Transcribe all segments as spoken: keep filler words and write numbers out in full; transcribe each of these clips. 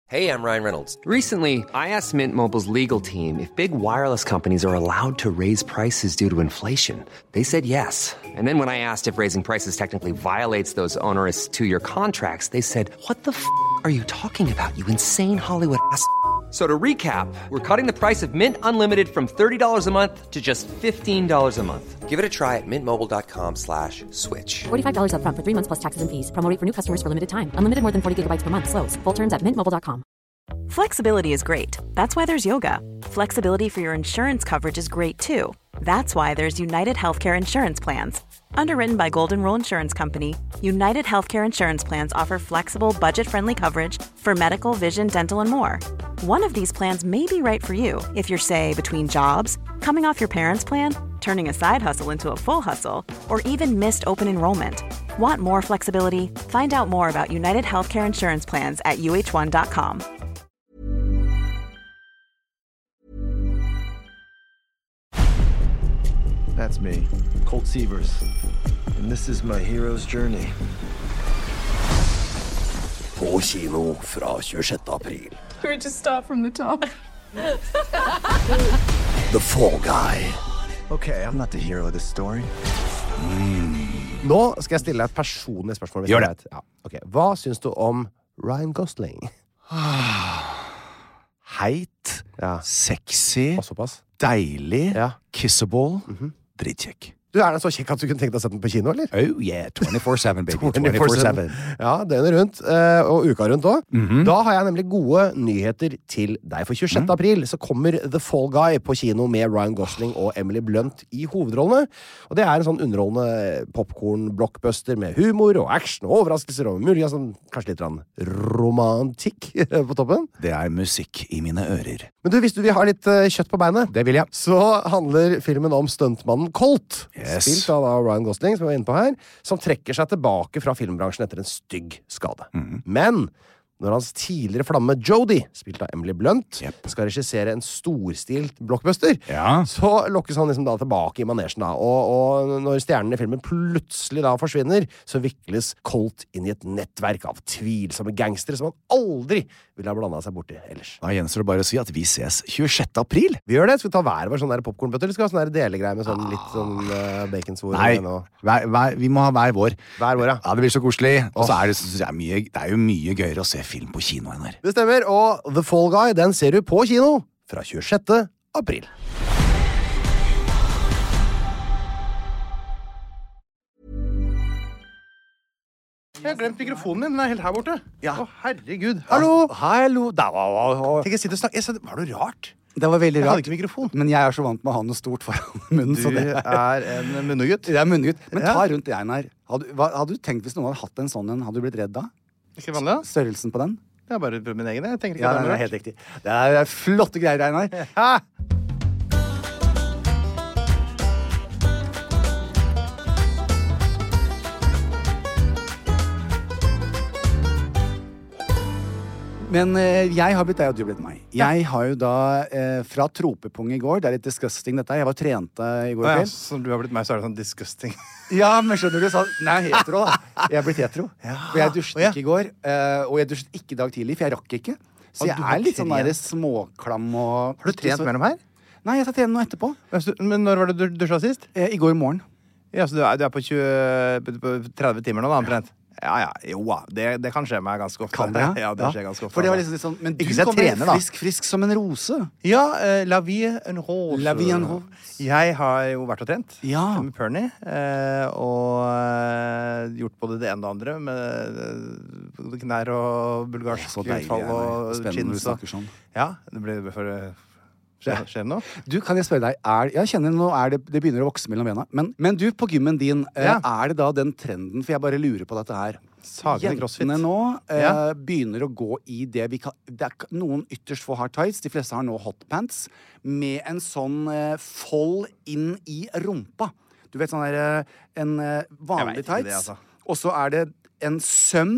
Hey, I'm Ryan Reynolds. Recently, I asked Mint Mobile's legal team if big wireless companies are allowed to raise prices due to inflation. They said yes. And then when I asked if raising prices technically violates those onerous two-year contracts, they said, what the f*** are you talking about, you insane Hollywood ass f- So to recap, we're cutting the price of Mint Unlimited from thirty dollars a month to just fifteen dollars a month. Give it a try at mintmobile.com slash switch. forty-five dollars up front for three months plus taxes and fees. Promo rate for new customers for limited time. Unlimited more than forty gigabytes per month. Slows full terms at mint mobile dot com. Flexibility is great. That's why there's yoga. Flexibility for your insurance coverage is great too. That's why there's United Healthcare Insurance Plans. Underwritten by Golden Rule Insurance Company, United Healthcare Insurance Plans offer flexible, budget-friendly coverage for medical, vision, dental, and more. One of these plans may be right for you if you're, say, between jobs, coming off your parents' plan, turning a side hustle into a full hustle, or even missed open enrollment. Want more flexibility? Find out more about United Healthcare Insurance Plans at U H one dot com. That's me, Colt Sievers, and this is my hero's journey. På kino fra tjuesjette april. Can we just start from the top? The Fall Guy. Okay, I'm not the hero of this story. Nå skal jeg stille deg et personlig spørsmål. Hvis Gjør det. Ja. Okay. Hva syns du om Ryan Gosling? Heit, Ja. sexy, Og såpass. deilig, Ja. kissable, dritkjekk. Du, er den så kjekk at du kunne tenkt deg å sette den på kino, eller? Oh yeah, twenty-four seven, baby. twenty-four twenty-four seven. seven. Ja, døgnet rundt, eh, og uka rundt også. Da har jeg nemlig gode nyheter til deg. For tjuesjette april så kommer The Fall Guy på kino med Ryan Gosling og Emily Blunt i hovedrollene. Og det er en sånn underholdende popcorn-blockbuster med humor og action og overraskelser og mulig, sånn, kanskje litt rann romantikk på toppen. Det er musikk i mine ører. Men du, hvis du vil ha litt eh, kjøtt på beinet, Det vil jeg. så handler filmen om stuntmannen Colt, Yes. spilt av da Ryan Gosling, som vi var inne på her, som trekker seg tilbake fra filmbransjen etter en stygg skade. Men når hans tidligere flamme Jodie, spilt av Emily Blunt, Yep. skal regissere en storstilt blockbuster, Ja. så lokkes han liksom da tilbake i manesjen da. Og, og når stjernen i filmen plutselig da forsvinner, så vikles Colt inn i et nettverk av tvilsomme gangstere som han aldri ville ha blandet seg borti ellers. Da gjenstår det bare å si at vi ses tjuesjette april. Vi gjør det. Skal vi ta hver vår sånn der popcornbøtter, eller skal vi ha sånn der delegreie med sånn litt sånn uh, baconsvor? Nei, og hver, hver, vi må ha hver vår. hver vår, ja. Ja, det blir så koselig. Og så er det, så det, er mye, det er jo mye gøyere å se film på kino enn her. Det stemmer, og The Fall Guy, den ser du på kino fra tjuesjette april. Jeg har glemt mikrofonen min, den er helt her borte. Ja. Å, herregud. Hallo! Hallo! Da, da, da. Tenk, jeg sitter og snakker. Jeg sa, var det rart? Det var veldig Jeg hadde rart. ikke mikrofon. Men jeg er så vant med å ha noe stort foran munnen. Du så det er en munnegutt. Det er munngutt. Men Ja. ta rundt det, Einar. Hadde, hva, hadde du tenkt hvis noen hadde hatt en sånn en, hadde du blitt redd da? Ikke vanlig, da? Størrelsen på den? Jeg har bare prøvd min egen, jeg tenker ikke Ja, det det er er helt riktig. Det er, det er flotte greier, Einar. Hæ? Men eh, jeg har blitt deg, og du har blitt meg. Jeg har jo da eh, fra tropepung i går, det er litt disgusting dette, jeg var trente i går Å ja, kveld. så du har blitt meg, så er det sånn disgusting. Ja, men skjønner du, så, nei, hetero da. Jeg er blitt hetero. For jeg dusjet Å, ja. ikke i går, eh, og jeg dusjet ikke i dag tidlig, for jeg rakk ikke. Så Å, jeg du har er litt sånn trent. der småklam og... Har du trent mellom her? Nei, jeg skal trene noe etterpå. Men så- Men når var det du dusja sist? Eh, I går morgen. Ja, så du er, du er på, tjue, på tretti timer nå, da, omtrent? Ja, ja, jo, ja. Det, det kan skje meg ganske ofte. Kan det, Ja, det skjer ganske ofte. For det var altså. liksom litt sånn, men du Ikke så jeg kommer trener, da. frisk, frisk som en rose. Ja, eh, la vie en rose. La vie en rose. Jeg har jo vært og trent Ja. med Pernie, eh, og eh, gjort både det ene og det andre, med eh, knær og bulgarsk Så deilig, utfall og Einar. Spennende når du chins. og- snakker sånn. Ja, det blir for... Skjer, skjer det noe? Du, kan jeg spørre deg, er, jeg kjenner nå er det, det begynner å vokse mellom bena, men, men du, på gymmen din, eh, Ja. er det da den trenden, for jeg bare lurer på dette her. Sagende crossfit. Jentene nå eh, Ja. begynner å gå i det vi kan, det er k- noen ytterst få har tights, de fleste har nå hotpants, med en sånn eh, fold inn i rumpa. Du vet sånn der, eh, en eh, vanlig Jeg vet ikke det, tights, altså. og så er det en søm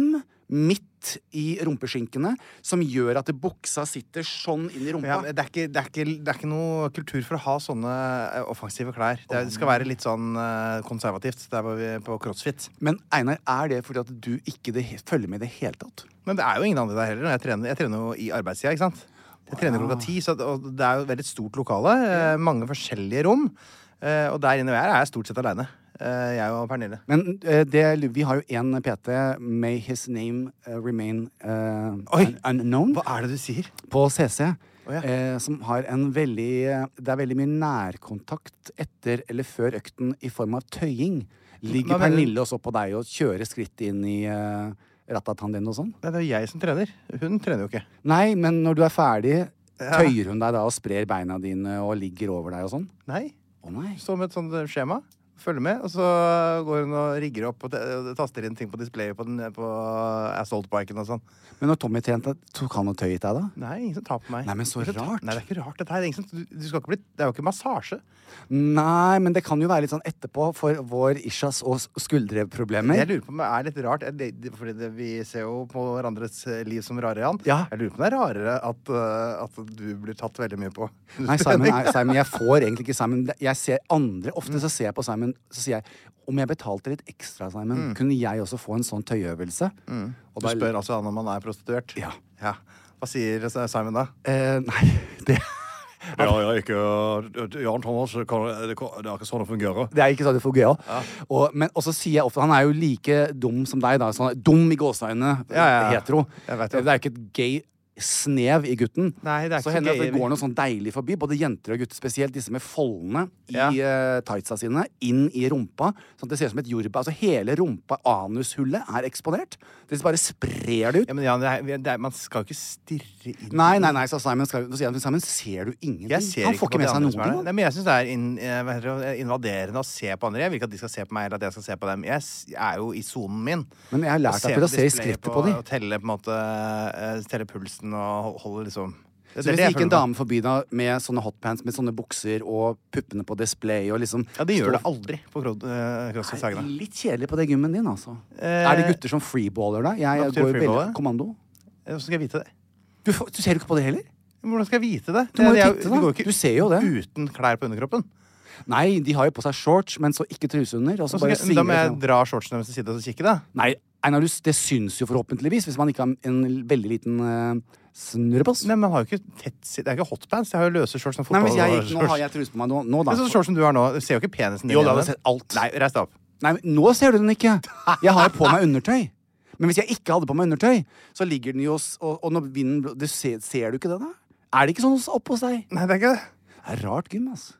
midt i rumpeskinkene, som gjør at buksa sitter sånn inn i rumpa. Ja, men det, er ikke, det, er ikke, det er ikke noe kultur for å ha sånne eh, offensive klær. Det, er, det skal være litt sånn eh, konservativt. Der var vi på CrossFit. Men Einar, er det fordi at du ikke det, følger med i det hele tatt? Men det er jo ingen andre der heller. Jeg trener, jeg trener jo i arbeidstida, ikke sant? Jeg trener klokka ti, så og det er jo et veldig stort lokale. Eh, mange forskjellige rom. Eh, og der inne vi er, er jeg stort sett alene. Uh, jeg og Pernille. Men uh, det, vi har jo en P T, May his name uh, remain uh, Oi, un unknown. Hva er det du sier? På C C. Oh, ja. uh, som har en veldig Det er veldig mye nærkontakt etter eller før økten i form av tøying. Ligger Hva mener du? Pernille også på deg og kjører skritt inn i uh, rattatan din og sånn? Det er jo jeg som trener. Hun trener jo ikke. Nei, men når du er ferdig, Ja. tøyer hun deg da og sprer beina dine og ligger over deg og sånn? Nei. Å nei. Står med et sånt skjema. Følger med, og så går hun og rigger opp og taster inn ting på displayet på, den, på assault-biken og sånn. Men når Tommy trente, tok han og tøyet deg da? Nei, ingen som tar på meg. Nei, men så Ingen som tar- rart. Nei, det er ikke rart dette her. Det er, ingen som, du skal ikke bli, det er jo ikke massasje. Nei, men det kan jo være litt sånn etterpå for vår isjas og skuldreproblemer. Jeg lurer på om det er litt rart, er det- det- fordi det, vi ser jo på hverandres liv som rare, Jan. Ja. Jeg lurer på om det er rarere at, uh, at du blir tatt veldig mye på. Nei, Simon, er, Simon, jeg får egentlig ikke Simon. Jeg ser andre, ofte så ser jeg på Simon, så sier jeg, om jeg betalte litt ekstra, Simon, Mm. kunne jeg også få en sånn tøyeøvelse? Mm. Og Du da- spør altså han om han er prostituert? Ja. Ja. Hva sier Simon da? Eh, nei, det, Det har jeg ikke Jan Thomas, det, kan, det, kan, det er ikke sånn det fungerer. det er ikke sånn det fungerer. Og, men også sier jeg ofte, han er jo like dum som deg da, sånn dum i gåseøynene, Ja, ja, ja. hetero. Jeg vet jo. Det er ikke et gay snev i gutten. Nei, det er så ikke hender det at gay. det går noe sånn deilig forbi, både jenter og gutter, spesielt disse med foldene i Ja. eh, tightsa sine, inn i rumpa, sånn at det ser ut som et jordbær. Altså hele rumpa, anushullet, er eksponert. Det bare sprer det ut. Ja, men Jan, det er, det er, man skal jo ikke stirre inn. Nei, nei, nei, så Simon skal, så sier han, Simon, ser du ingenting? Jeg ser han ikke får på ikke med de seg andre noen som er der. ting. Nei, men jeg syns det er inn, eh, hva heter det, invaderende å se på andre. Jeg vil ikke at de skal se på meg, eller at jeg skal se på dem. Jeg s- jeg er jo i sonen min. Men jeg har lært deg til å se i skrittet på dem. Og telle, på en måte, eh, telle pulsen og holde liksom Så hvis det gikk en dame forbi da med sånne hotpants, med sånne bukser og puppene på display og liksom Ja, de gjør stå- det aldri på Cro- eh, CrossFit Nei, Sagene. litt kjedelig på det gymmen din, altså. Eh, er det gutter som freeballer da? Jeg, hva jeg betyr går jo freeballer? veldig kommando. Hvordan skal jeg vite det? Du, får- du ser jo ikke på det heller? Hvordan skal jeg vite det? Du må jo Det er- titte, de da. går ikke Du ser jo det. uten klær på underkroppen. Nei, de har jo på seg shorts, men så ikke truse under. Og så Så bare skal, da må svinger jeg det frem. dra shortsen deres til side og så kikke, da. Nei, Einar, du- det syns jo forhåpentligvis, hvis man ikke har en veldig liten uh, snurrepass. Nei, men man har jo ikke tett Det er ikke hotpants. Jeg har jo løse shorts. Som Nei, men hvis jeg gikk, fotball- nå har jeg truse på meg nå, nå da. Det er sånn shorts som du har nå. Du ser jo ikke penisen din. Jo, da gjennom hadde jeg den. sett alt. Nei, reis deg opp. Nei, men nå ser du den ikke. Jeg har jo på meg undertøy. Men hvis jeg ikke hadde på meg undertøy, så ligger den jo s- Og, og når vinden blå- det ser, ser du ikke det, da? Er det ikke sånn hos- oppe hos deg? Nei, det er ikke det. Det er rart gym, altså.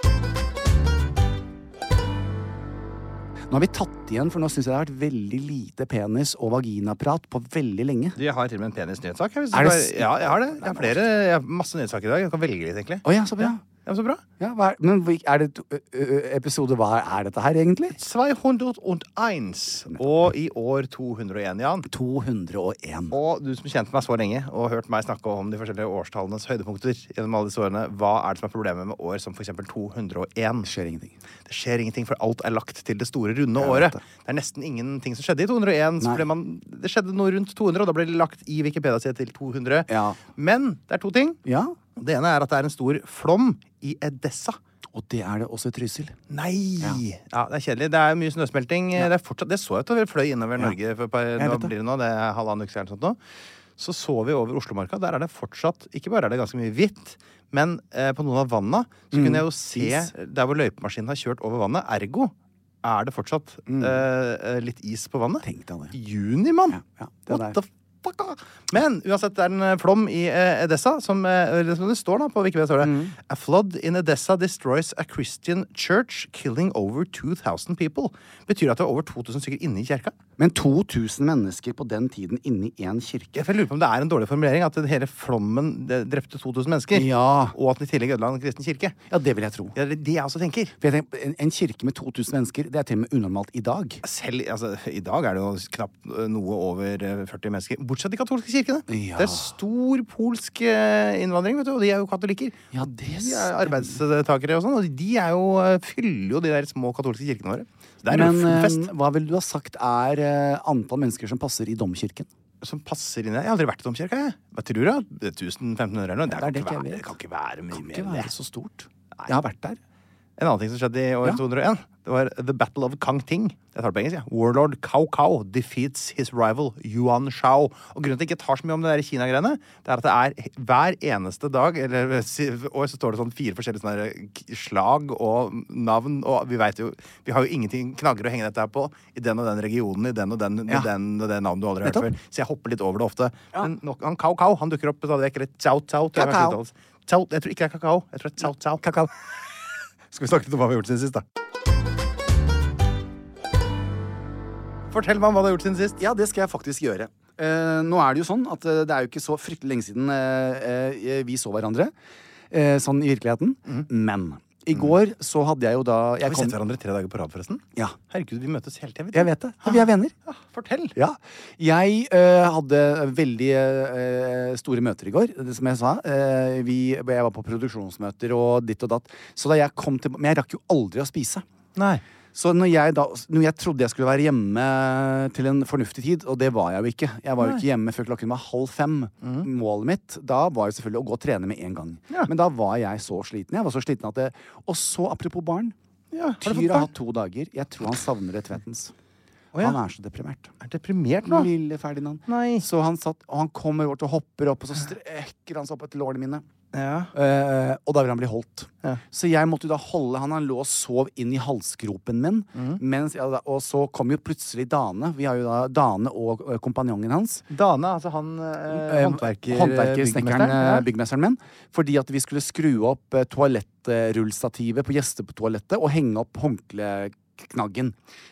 Nå har vi tatt igjen, for nå syns jeg det har vært veldig lite penis- og vaginaprat på veldig lenge. Jeg har til og med en penis-nyhetssak. jeg, hvis Er du det skal- s- Ja, jeg har det. Jeg har flere, jeg har masse nyhetssaker i dag. Jeg kan velge litt, egentlig. Å ja, så bra. Ja, så bra. Ja, hva er, men hvil- er det ø, ø, episode Hva er dette her, egentlig? tvehunderteins. Og i år to hundre og en, Jan. to hundre og en. Og du som har kjent meg så lenge og hørt meg snakke om de forskjellige årstallenes høydepunkter gjennom alle disse årene, hva er det som er problemet med år som for eksempel to hundre og en? Det skjer ingenting. Det skjer ingenting, for alt er lagt til det store, runde Jeg vet året. det. Det er nesten ingenting som skjedde i to hundre og en. Så Nei. ble man, det skjedde noe rundt to hundre, og da ble det lagt i Wikipedia-sida til to hundre. Ja. Men det er to ting. Ja, Det ene er at det er en stor flom i Edessa. og det er det også i Trysil. Nei! Ja. Ja. Det er kjedelig. Det er mye snøsmelting. Det, er fortsatt, det så jeg at det fløy innover Norge for et par, Jeg nå vet det. blir det nå, det er halvannen uke siden eller sånt nå. Så så vi over Oslomarka. Der er det fortsatt Ikke bare er det ganske mye hvitt, men eh, på noen av vanna så kunne jeg jo se Is. der hvor løypemaskinen har kjørt over vannet. Ergo er det fortsatt eh, litt is på vannet. Tenk deg det. Juni, mann! Ja, ja, det er What the fuck? Men uansett, det er en eh, flom i eh, Edessa, som, eh, eller som det står da på Wikipedia. Står det Mm. A flood in Edessa destroys a Christian church, killing over two thousand people. Betyr det at det var over to tusen stykker inne i kirka? Men to tusen mennesker på den tiden inne i én kirke. Jeg lurer på om det er en dårlig formulering at hele flommen det drepte to tusen mennesker. Ja. Og at den i tillegg ødela en kristen kirke. Ja, det vil jeg tro. Ja, det er det jeg også tenker. For jeg tenker, en, en kirke med to tusen mennesker, det er til og med unormalt i dag. Selv, altså, I dag er det jo knapt eh, noe over eh, førti mennesker. Bortsett fra de katolske kirkene. Ja. Det er stor polsk eh, innvandring, vet du, og de er jo katolikker. Ja, det De er stemmer. arbeidstakere og sånn, og de er jo, eh, fyller jo de der små katolske kirkene våre. Så det er Men jo full eh, fest. hva vil du ha sagt er eh, antall mennesker som passer i domkirken? som passer inn i det. Jeg har aldri vært i domkirka, jeg. Hva tror du? tusen til femten hundre eller noe? Det, Det er det kan ikke ikke jeg være, vet. det kan ikke være mye Kan mer ikke enn være det. så stort. Nei. Jeg har vært der. En annen ting som skjedde i år Ja. to hundre og en, det var The Battle of Kang Ting. Jeg tar det på engelsk, ja. Warlord Cao Cao defeats his rival Yuan Shao. Og grunnen til at jeg ikke tar så mye om det der Kina-greiene, det er at det er hver eneste dag, eller si- år, så står det sånn fire forskjellige sånne der k- slag og navn, og vi vet jo, vi har jo ingenting knagger å henge dette her på i den og den regionen, i den og den, Ja. med den og den navnet du aldri har hørt Nettopp. før. Så jeg hopper litt over det ofte. Men nok, han Cao Cao, han dukker opp stadig vekk, eller Cao Cao. tror jeg Cao kanskje uttales. Cao, jeg tror ikke det er kakao. Jeg tror det er Cao Cao. Kakao. Skal vi snakke litt om hva vi har gjort siden sist, da? Fortell meg om hva du har gjort siden sist. Ja, det skal jeg faktisk gjøre. Eh, nå er det jo sånn at eh, det er jo ikke så fryktelig lenge siden eh, eh, vi så hverandre. Eh, sånn i virkeligheten. Men i går så hadde jeg jo da jeg Har vi kom- sett hverandre tre dager på rad, forresten? Ja, Herregud, vi møtes hele tiden. jeg vet det. Vi er venner. Ja, fortell. Ja. Jeg eh, hadde veldig eh, store møter i går, det som jeg sa. Eh, vi, jeg var på produksjonsmøter og ditt og datt. Så da jeg kom til Men jeg rakk jo aldri å spise. Nei. Så når jeg, da, når jeg trodde jeg skulle være hjemme til en fornuftig tid, og det var jeg jo ikke. Jeg var jo ikke hjemme før klokken var halv fem. Målet mitt da var jo selvfølgelig å gå og trene med en gang. Ja. Men da var jeg så sliten. Jeg var så sliten at det, Og så, apropos barn. Ja, har du fått Tyr har barn? hatt to dager. Jeg tror han savner Tvetens. Å, ja. Han er så deprimert. Er deprimert nå? Lille Ferdinand. Nei. Så han satt, og han kommer bort og hopper opp, og så strekker han seg opp etter lårene mine. Ja. Eh, og da vil han bli holdt. Ja. Så jeg måtte jo da holde han. Han lå og sov inn i halsgropen min. Mens jeg, da- og så kom jo plutselig Dane. Vi har jo da Dane og eh, kompanjongen hans. Dane, altså han eh, Eh, håndverker... Håndverker, byggmesteren, snekkeren, ja. eh, byggmesteren min. Fordi at vi skulle skru opp eh, toalettrullstativet på gjestetoalettet og henge opp håndkleknaggen.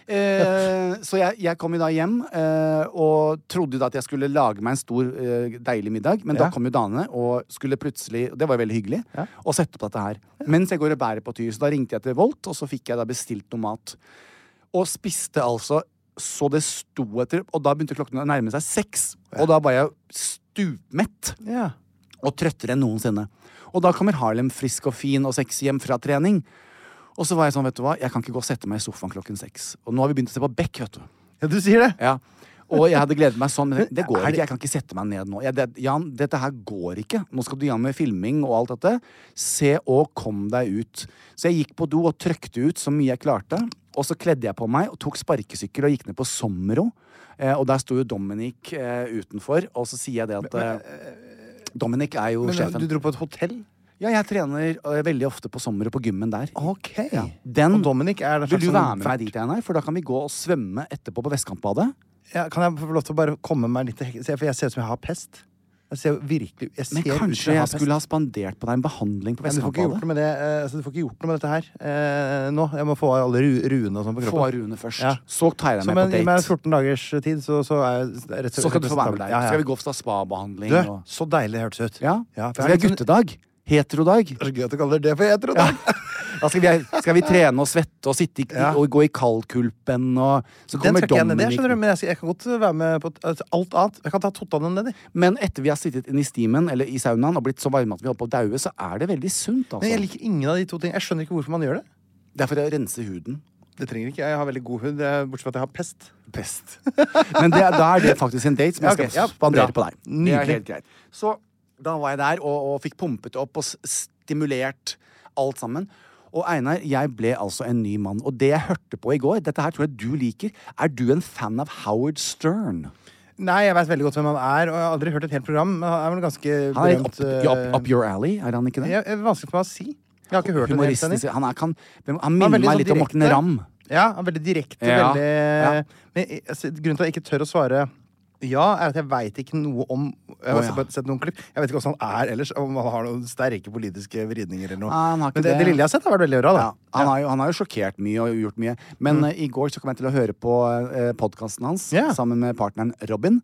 Eh, så jeg, jeg kom jo da hjem eh, og trodde jo da at jeg skulle lage meg en stor, eh, deilig middag. Men Ja. da kom jo Dane og skulle plutselig, og det var jo veldig hyggelig, Ja. å sette opp dette her. Mens jeg går og bærer på Tyr. Så da ringte jeg til Volt, og så fikk jeg da bestilt noe mat. Og spiste altså så det sto etter. Og da begynte klokken å nærme seg seks. Og da var jeg stupmett. Ja. Og trøttere enn noensinne. Og da kommer Harlem frisk og fin og sexy hjem fra trening. Og så var jeg sånn, vet du hva, jeg kan ikke gå og sette meg i sofaen klokken seks. Og nå har vi begynt å se på Beck, vet du. Ja, du sier det. Ja. Og jeg hadde gledet meg sånn, men det, det går Er det- ikke. Jeg kan ikke sette meg ned nå. Jeg, det, Jan, dette her går ikke. Nå skal du i gang med filming og alt dette. Se og kom deg ut. Så jeg gikk på do og trøkte ut så mye jeg klarte. Og så kledde jeg på meg og tok sparkesykkel og gikk ned på Sommero. Eh, og der sto jo Dominic eh, utenfor, og så sier jeg det at eh, Dominic er jo Men sjefen. du dro på et hotell? Ja, jeg trener øh, veldig ofte på Sommero på gymmen der. Ok. Ja. Den, Og Dominic er det vil slags du sånn være med meg vert- dit, Einar? For da kan vi gå og svømme etterpå på Vestkantbadet. Ja, kan jeg få lov til å bare komme meg litt til hek- For jeg ser ut som jeg har pest. Jeg ser jo virkelig jeg ser Men ut som kanskje har jeg pest. skulle ha spandert på deg en behandling på Men du får ikke gjort Vestkantbadet? noe med det eh, altså, Du får ikke gjort noe med dette her eh, nå. Jeg må få av alle ru ruene og sånn på Få kroppen. Rune først. Ja. Så tar jeg deg Så med men, på gi meg date. fjorten dagers tid, så, så er jeg rett Så skal du få være med der. Ja, ja. Skal vi gå for spabehandling? Du, og... så deilig det hørtes ut. Ja? Ja, for Skal vi ha jeg er litt sånn- guttedag? Heterodag? Det er så gøy at du kaller det for heterodag. Da skal vi, skal vi trene og svette og sitte i, Ja. og gå i kaldkulpen, og så Den kommer skal ikke jeg ned i, Dominic. skjønner du, men jeg, skal, jeg kan godt være med på altså, alt annet. Jeg kan ta tottanen nedi. Men etter vi har sittet inne i stimen eller i saunaen og blitt så varme at vi holder på å daue, så er det veldig sunt. Men jeg Altså. liker ingen av de to tingene. Jeg skjønner ikke hvorfor man gjør det. Det er for å rense huden. Det trenger ikke jeg. Jeg har veldig god hud, eh, bortsett fra at jeg har pest. Pest. Men det, da er det faktisk en date som jeg Ja, ok. skal Ja, spandere bra. på deg. Det er Nydelig. helt greit. Så da var jeg der og, og fikk pumpet opp og s- stimulert alt sammen. Og Einar, jeg ble altså en ny mann. Og det jeg hørte på i går, dette her tror jeg du liker. Er du en fan av Howard Stern? Nei, jeg vet veldig godt hvem han er, og jeg har aldri hørt et helt program. Men han er vel ganske Han er up, berømt, up, up your alley, er han ikke det? eh, jeg, jeg, Vanskelig for meg å si. Jeg har ikke hørt en hel sending. Humoristisk. Han, er, kan, han Han er minner veldig meg sånn litt om Morten direkte. Ramm. Ja, han er veldig direkte. Ja, Veldig ja. Men jeg- altså, grunnen til at jeg ikke tør å svare ja, er at jeg veit ikke noe om Jeg har Å, ja. bare sett noen klipp. Jeg vet ikke hvordan han er ellers, om han har noen sterke politiske vridninger eller noe. Nei, han har ikke Men det, det. det lille jeg har sett, har vært veldig bra. Da. Ja, han, har jo, han har jo sjokkert mye og gjort mye. Men eh, i går så kom jeg til å høre på uh, podkasten hans Ja. sammen med partneren Robin.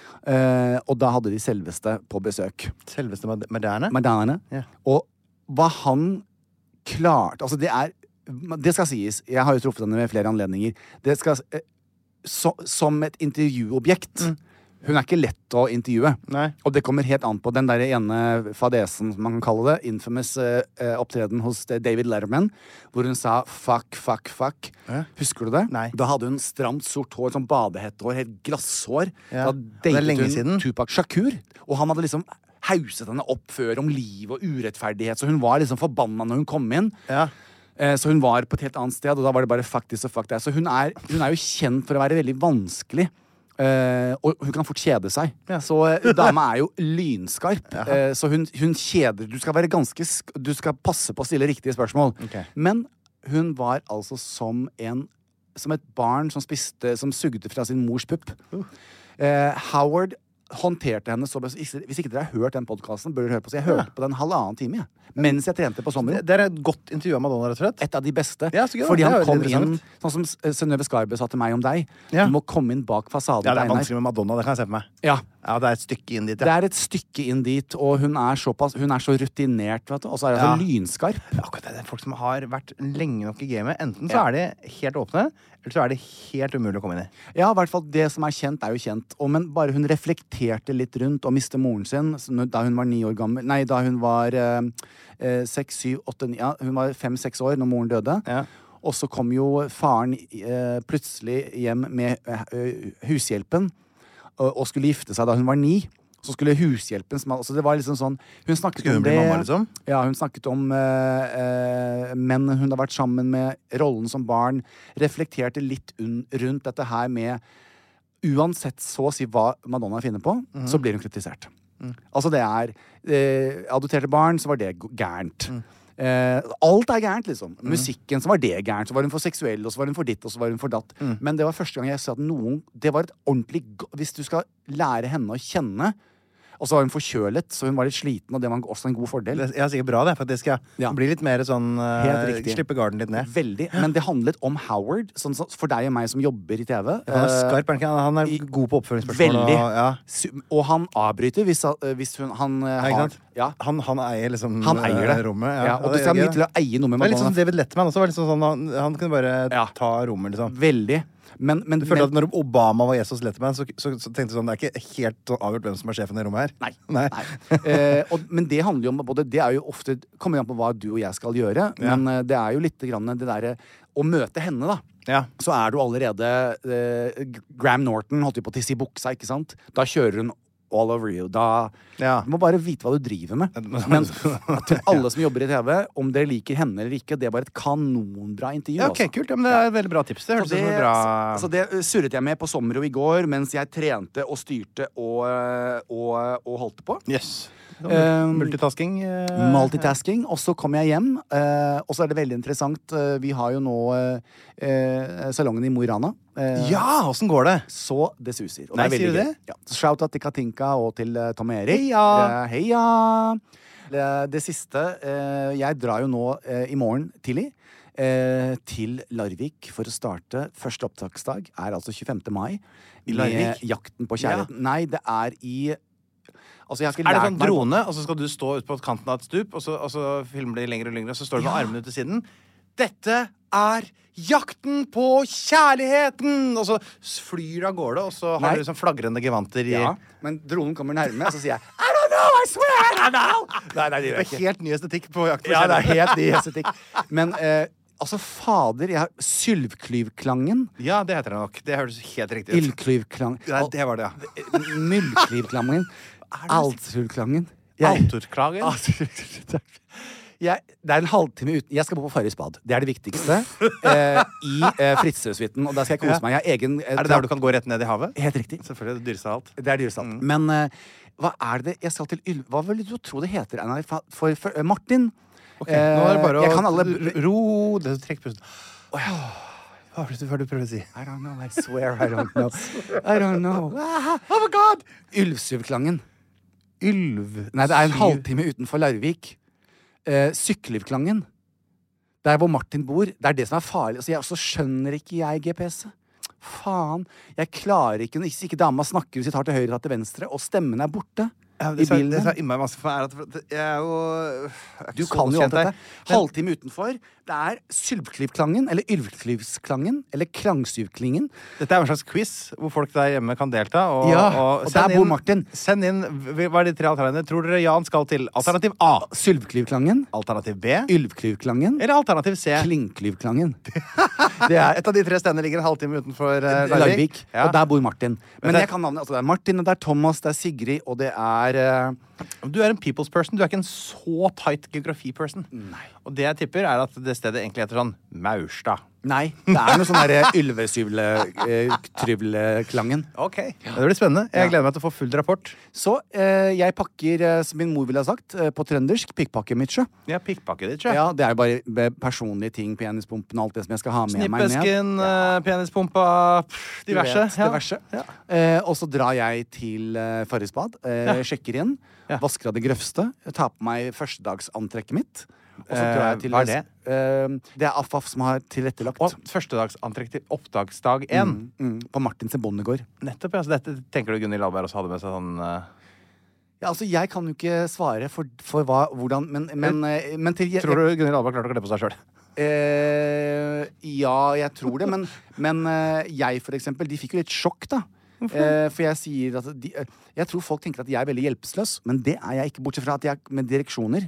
Eh, og da hadde de selveste på besøk. Selveste Mad- Maderne. Madonna. Ja. Og hva han klarte Altså, det er Det skal sies. Jeg har jo truffet henne ved flere anledninger. Det skal eh, så, Som et intervjuobjekt. Hun er ikke lett å intervjue. Nei. Og det kommer helt an på den der ene fadesen, som man kan kalle det, infamous uh, opptreden hos David Letterman, hvor hun sa fuck, fuck, fuck. Ja. Husker du det? Nei. Da hadde hun stramt sort hår, sånn badehettehår, helt glasshår. Ja. Da Det er datet lenge hun siden. Tupac Shakur, og han hadde liksom hauset henne opp før om liv og urettferdighet, så hun var liksom forbanna når hun kom inn. Ja. Eh, Så hun var på et helt annet sted, og da var det bare fuck this og fuck that. Så hun er, hun er jo kjent for å være veldig vanskelig. Uh, og hun kan fort kjede seg. Ja. Så uh, dama er jo lynskarp. Uh, så hun, hun kjeder. Du skal være ganske sk Du skal passe på å stille riktige spørsmål. Okay. Men hun var altså som en Som et barn som spiste Som sugde fra sin mors pupp. Uh. Uh, Howard håndterte henne så best. Hvis ikke dere har hørt den podcasten, bør dere høre på. Så jeg hørte ja. på den halvannen time, jeg. Mens jeg trente på sommeren. Det er et godt intervju av Madonna, rett og slett. Et av de beste. Ja, så gøy, fordi han det er jo kom interessant. inn, sånn som Synnøve Skarbø sa til meg om deg. Ja. Du må komme inn bak fasaden. Ja, det er Einar. vanskelig med Madonna, det kan jeg se på meg. Ja. Ja, det er et stykke inn dit, ja. Det er et stykke inn dit, og hun er såpass Hun er så rutinert, vet du. Og så er hun Ja. så lynskarp. Ja, akkurat det. Det er folk som har vært lenge nok i gamet. Enten så Ja. er de helt åpne, eller så er det helt umulig å komme inn i. Ja, i hvert fall det som er kjent, er jo kjent. Og, men bare hun reflekterte litt rundt å miste moren sin da hun var ni år gammel. Nei, da hun var eh, eh, seks, syv, åtte, ni ja, hun var fem-seks år når moren døde. Ja. Og så kom jo faren eh, plutselig hjem med eh, hushjelpen og, og skulle gifte seg da hun var ni. Så skulle hushjelpen altså det var liksom sånn Hun snakket Skulle hun om bli det. mamma, liksom? Ja, hun snakket om eh, eh, menn hun har vært sammen med, rollen som barn. Reflekterte litt un rundt dette her med Uansett så å si hva Madonna finner på, Mhm. så blir hun kritisert. Altså det er eh, Adopterte barn, så var det gærent. Eh, alt er gærent, liksom. Musikken, så var det gærent. Så var hun for seksuell, og så var hun for ditt, og så var hun for datt. Men det var første gang jeg så at noen Det var et ordentlig go- Hvis du skal lære henne å kjenne. Og så var hun forkjølet, så hun var litt sliten, og det var også en god fordel. Det er sikkert bra, det, for at det skal Ja. bli litt mer sånn uh, Helt riktig. Slippe garden litt ned. Veldig. Men det handlet om Howard, sånn, så for deg og meg som jobber i T V. Han er eh, skarp, er han ikke? Han er i- god på oppfølgingsspørsmål. Veldig. Og, ja. Su- Og han avbryter hvis, eh, hvis hun, han eh, Ja, ikke har sant? ja, Han, han eier liksom Han eier det. eh, rommet. Ja, og det det skal er mye gøy. til å eie noe med Det er litt Madonna. sånn David Letterman også. Var litt sånn, han, han kunne bare Ja. ta rommet, liksom. Veldig. Men, men, Du følte at men når Obama var gjest hos Letterman, så, så, så tenkte du sånn det er ikke helt sånn avgjort hvem som er sjefen i rommet her. Nei. Nei. nei. Eh, og, men det handler jo om både Det er jo ofte kommer an på hva du og jeg skal gjøre, Ja. men eh, det er jo litt grann det derre å møte henne, da. Ja. Så er du allerede eh, Graham Norton holdt jo på å tisse i buksa, ikke sant? Da kjører hun all over you. Da Ja. Du må bare vite hva du driver med. Men til alle som jobber i T V, om dere liker henne eller ikke, det er bare et kanonbra intervju. Ja, ok, altså. kult. Ja, men det er et veldig bra tips. Det Så hørtes ut det, som et bra så det surret jeg med på Sommero i går mens jeg trente og styrte og, og, og holdt på. Yes. Um, Multitasking. eh, Multitasking. Og så kom jeg hjem, eh, og så er det veldig interessant. eh, Vi har jo nå eh, salongen i Mo i Rana. Eh, Ja, åssen går det? Så det suser. Og Nei, det er sier veldig du gøy. Ja. Shout-out til Katinka og til eh, Tom Erik. Heia! Eh, heia! Det, det siste eh, Jeg drar jo nå eh, i morgen tidlig eh, til Larvik for å starte. Første opptaksdag er altså tjuefemte mai. I Larvik? Med Jakten på kjærligheten. Nei, det er i Altså, jeg har ikke Er det lært sånn meg- drone, og så skal du stå ute på kanten av et stup, og så, og så filmer de lenger og lenger, og så står du med Ja. armene ut til siden? Dette er jakten på kjærligheten! Og så flyr det av gårde, og så har Nei. du liksom flagrende gevanter i Ja, men dronen kommer nærme, og så sier jeg I don't know, I swear I don't know! Nei, nei, det Det gjør er jeg ikke. helt ny estetikk på jakt på Ja, det er kjærligheten. helt ny estetikk. Men eh, altså, fader, jeg har Sylvklyvklangen. Ja, det heter det nok. Det høres helt riktig ut. Ildklyvklang. Ja, det var det, ja. Muldklyvklangen. Altsfugklangen. Altorklagen? Jeg, det er en halvtime uten Jeg skal bo på Farris bad. Det er det viktigste. Eh, I eh, Fritzøe-suiten. Og da skal jeg kose Ja. meg. Jeg har egen eh, Er det der du kan gå rett ned i havet? Helt riktig. Selvfølgelig. Det dyreste av alt. Det er dyrest alt. Men eh, hva er det jeg skal til Yl... Hva vil du tro det heter, Einar? For, for, for eh, Martin. Ok, nå er det bare Eh, jeg kan å alle- ro det, Trekk pusten. Hva var det du prøvde å si? I don't know, I swear I don't know. I don't know. Oh my god! Ylvsyvklangen. Ylv... Nei, det er en Syv- halvtime utenfor Larvik. Eh, Syklivklangen. Der hvor Martin bor. Det er det som er farlig. Altså, jeg også skjønner ikke jeg G P S. Faen. Jeg klarer ikke Hvis ikke dama snakker, hvis jeg tar til høyre, tar til venstre, og stemmen er borte Ja, i det er bilen. så innmari masse for er at jeg er jo jeg er ikke Du så kan jo alt kjent der. dette. Halvtime utenfor. Det er Sylvklyv-klangen, eller Ylvklyvsklangen, eller Klangsyvklingen. Dette er en slags quiz hvor folk der hjemme kan delta. Og, Ja, og, og der bor inn, Martin. Send inn, hva er de tre alternativene? Tror dere Jan skal til alternativ A? Sylvklyvklangen. Alternativ B? Ylvklyvklangen. Eller alternativ C? Klinklyvklangen. Det er et av de tre stedene ligger en halvtime utenfor uh, Larvik. Larvik. Ja. Og der bor Martin. Men det- jeg kan navnet. Altså, det er Martin, det er Thomas, det er Sigrid, og det er uh, Du er en people's person, du er ikke en så tight geografi-person. Og det jeg tipper er at det stedet egentlig heter sånn Maurstad. Nei, det er noe sånn derre ylvesyvle-tryvle-klangen. Ok, det blir spennende. Jeg gleder meg til å få full rapport. Så eh, jeg pakker, eh, som min mor ville ha sagt, eh, på trøndersk, pikkpakke mitt sjø. Ja, pikkpakke ditt, sjø. Ja, det er jo bare be- personlige ting, penispumpen og alt det som jeg skal ha med meg ned. Snippesken, uh, penispumpa, pff, Du diverse. vet, diverse. Ja. Eh, og så drar jeg til eh, Farrisbad, eh, sjekker inn, Ja. vasker av det grøvste, tar på meg førstedagsantrekket mitt. Og så Eh, drar jeg til hva er det? Eh, det er Affaf som har tilrettelagt. Og førstedagsantrekk til opptaksdag én. Mm, mm, på Martins bondegård. Nettopp, ja. Så dette tenker du Gunhild Alberg også hadde med seg sånn uh... Ja, altså, jeg kan jo ikke svare for, for hva, hvordan, men, men, eh, men til Tror du Gunhild Alberg klarte å kle på seg sjøl? Eh, ja, jeg tror det, men, men eh, jeg for eksempel, de fikk jo litt sjokk da. Eh, for jeg sier at de, eh, jeg tror folk tenker at jeg er veldig hjelpeløs, men det er jeg ikke, bortsett fra at jeg med direksjoner.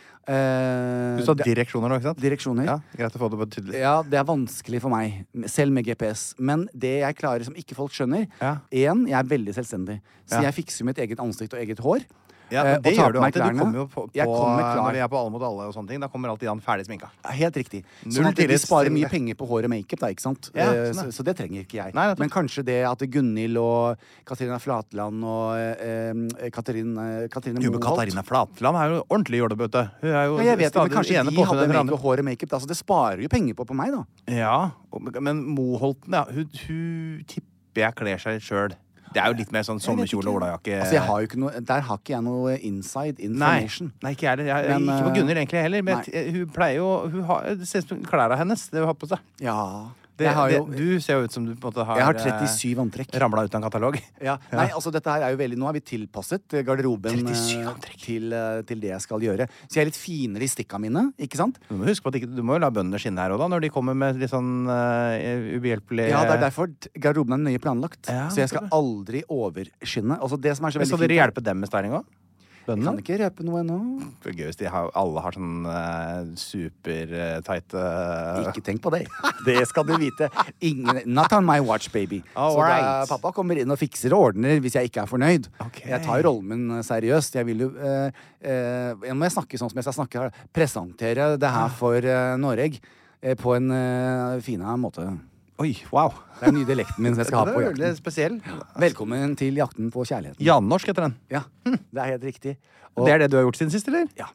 Eh, Du sa det- direksjoner nå, ikke sant? direksjoner. Ja, greit å få det på tydelig. Ja, det er vanskelig for meg, selv med G P S. Men det jeg klarer som ikke folk skjønner, Ja. en, jeg er veldig selvstendig. Så Ja. jeg fikser mitt eget ansikt og eget hår. Ja, eh, men det og tar gjør på du meg alltid. Du klærne. kommer jo på, på Jeg kommer klar. når vi er på Alle mot alle og sånne ting. Da kommer alltid Jan ferdig sminka. Ja, helt riktig. Null Sånn at de tillit sparer til- mye penger på hår og makeup, da, ikke sant? Ja, Eh, sånn så, er. så det trenger ikke jeg. Nei, nettopp. Men kanskje det at Gunhild og Katarina Flatland og eh, Katarine, eh, Katarine Jo, men Moholt Katarina Flatland er jo ordentlig jålebøtte. Hun er jo ja, jeg vet det, men stadig kanskje ene de påfunnet hadde etter make andre. og hår og makeup. Da, så det sparer jo penger på på meg, da. Ja, og- men Moholten, ja, hun, hun tipper jeg kler seg sjøl. Det er jo litt mer sånn sommerkjole og olajakke. Altså, jeg har jo ikke noe, der har ikke jeg noe inside Nei, information. nei, ikke jeg heller. Jeg- Men, Ikke på eh, Gunhild egentlig heller. Men jeg- hun pleier jo hun har, Det ser ut som klærne hennes, det hun har på seg. Ja. Det, jeg har jo, det, du ser jo ut som du på en måte har jeg har trettisju antrekk. ramla ut av en katalog. Ja. Nei, altså dette her er jo veldig Nå har vi tilpasset eh, garderoben trettisju eh, antrekk. til, eh, til det jeg skal gjøre. Så jeg er litt finere i stikka mine, ikke sant? Du må huske på at ikke, du må jo la bøndene skinne her òg, da, når de kommer med litt sånn uh, ubehjelpelig Ja, det er derfor t- garderoben er nøye planlagt. Ja, så jeg skal nettopp. aldri overskinne. Altså det som er så Men veldig skal dere fint- hjelpe dem med styling òg? Jeg kan ikke røpe noe ennå. Det er gøy hvis de har, alle har sånn uh, supertight uh, Ikke tenk på det. Det skal du vite. Ingen, not on my watch, baby. All så da, right. pappa kommer inn og fikser og ordner hvis jeg ikke er fornøyd. Ok. Jeg tar jo rollen min seriøst. Jeg vil jo eh, eh, Nå må jeg snakke sånn som jeg skal snakke her. Presentere det her for eh, Norge eh, på en uh, fine måte. Oi, wow. Det er den nye dialekten min som jeg skal ha Det på er veldig jakten. spesiell. Velkommen til Jakten på kjærligheten. Jannorsk heter den. Ja, det er helt riktig. Og- Det er det du har gjort siden sist, eller? Ja.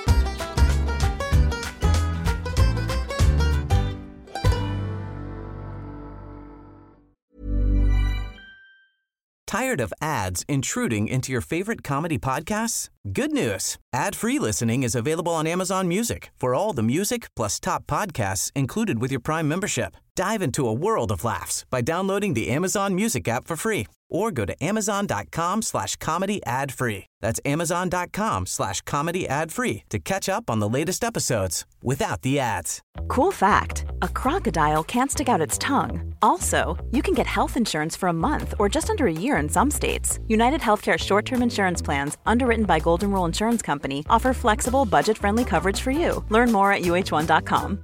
Tired of ads intruding into your favorite comedy podcasts? Good news. Ad-free listening is available on Amazon Music for all the music plus top podcasts included with your Prime membership. Dive into a world of laughs by downloading the Amazon Music app for free or go to amazon.com slash comedy ad free. That's amazon.com slash comedy ad free to catch up on the latest episodes without the ads. Cool fact, a crocodile can't stick out its tongue. Also, you can get health insurance for a month or just under a year in some states. United Healthcare short-term insurance plans, underwritten by Golden Rule Insurance Company, offer flexible, budget-friendly coverage for you. Learn more at U H one dot com.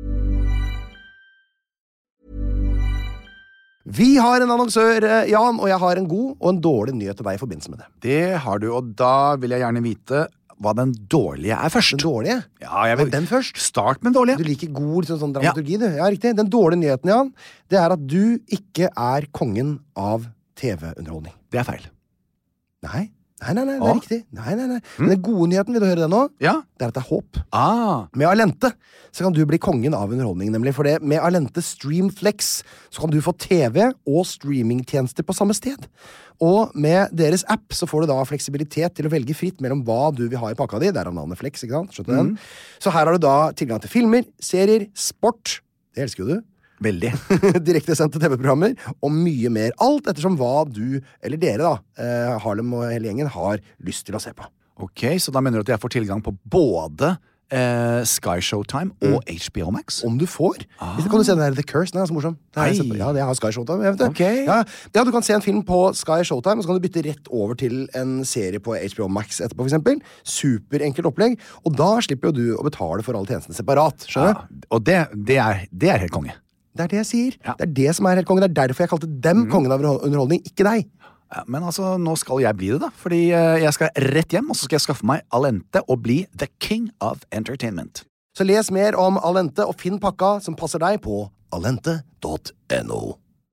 Vi har en annonsør, eh, Jan, og jeg har en god og en dårlig nyhet til deg i forbindelse med det. Det har du, og da vil jeg gjerne vite hva den dårlige er først. Den dårlige? Ja, jeg vil... Den først? Start med den dårlige. Du liker god liksom, sånn dramaturgi, du. Ja, riktig. Den dårlige nyheten, Jan, det er at du ikke er kongen av T V-underholdning. Det er feil. Nei. Nei, nei, nei, det Ah. er riktig. Nei, nei, nei. Men den gode nyheten, vil du høre det nå? Ja. Det er at det er håp. Ah. Med Alente så kan du bli kongen av underholdning, nemlig. For det, med Alente Streamflex så kan du få T V og streamingtjenester på samme sted. Og med deres app så får du da fleksibilitet til å velge fritt mellom hva du vil ha i pakka di. Derav navnet Flex, ikke sant? Skjønner du den? Så her har du da tilgang til filmer, serier, sport. Det elsker jo du. Veldig. Direktesendte T V-programmer og mye mer. Alt ettersom hva du, eller dere da, eh, Harlem og hele gjengen, har lyst til å se på. Ok, så da mener du at jeg får tilgang på både eh, Sky Showtime og H B O Max. Om du får. Ah. Hvis du kan du se den der The Curse, den er ganske morsom. Det er, ja, det har Sky Showtime, jeg vet det. Okay. Ja, ja, du kan se en film på Sky Showtime, og så kan du bytte rett over til en serie på H B O Max etterpå, for eksempel. Superenkelt opplegg, og da slipper jo du å betale for alle tjenestene separat, skjønner du? Ja, og det, det, er, det er helt konge. Det er det jeg sier. Ja. Det er det som er helt konge. Det er derfor jeg kalte dem mm. kongen av underholdning, ikke deg. Ja, men altså, nå skal jeg bli det da, fordi jeg skal rett hjem, og så skal jeg skaffe meg Alente og bli the king of entertainment. Så les mer om Alente og finn pakka som passer deg på alente dot no.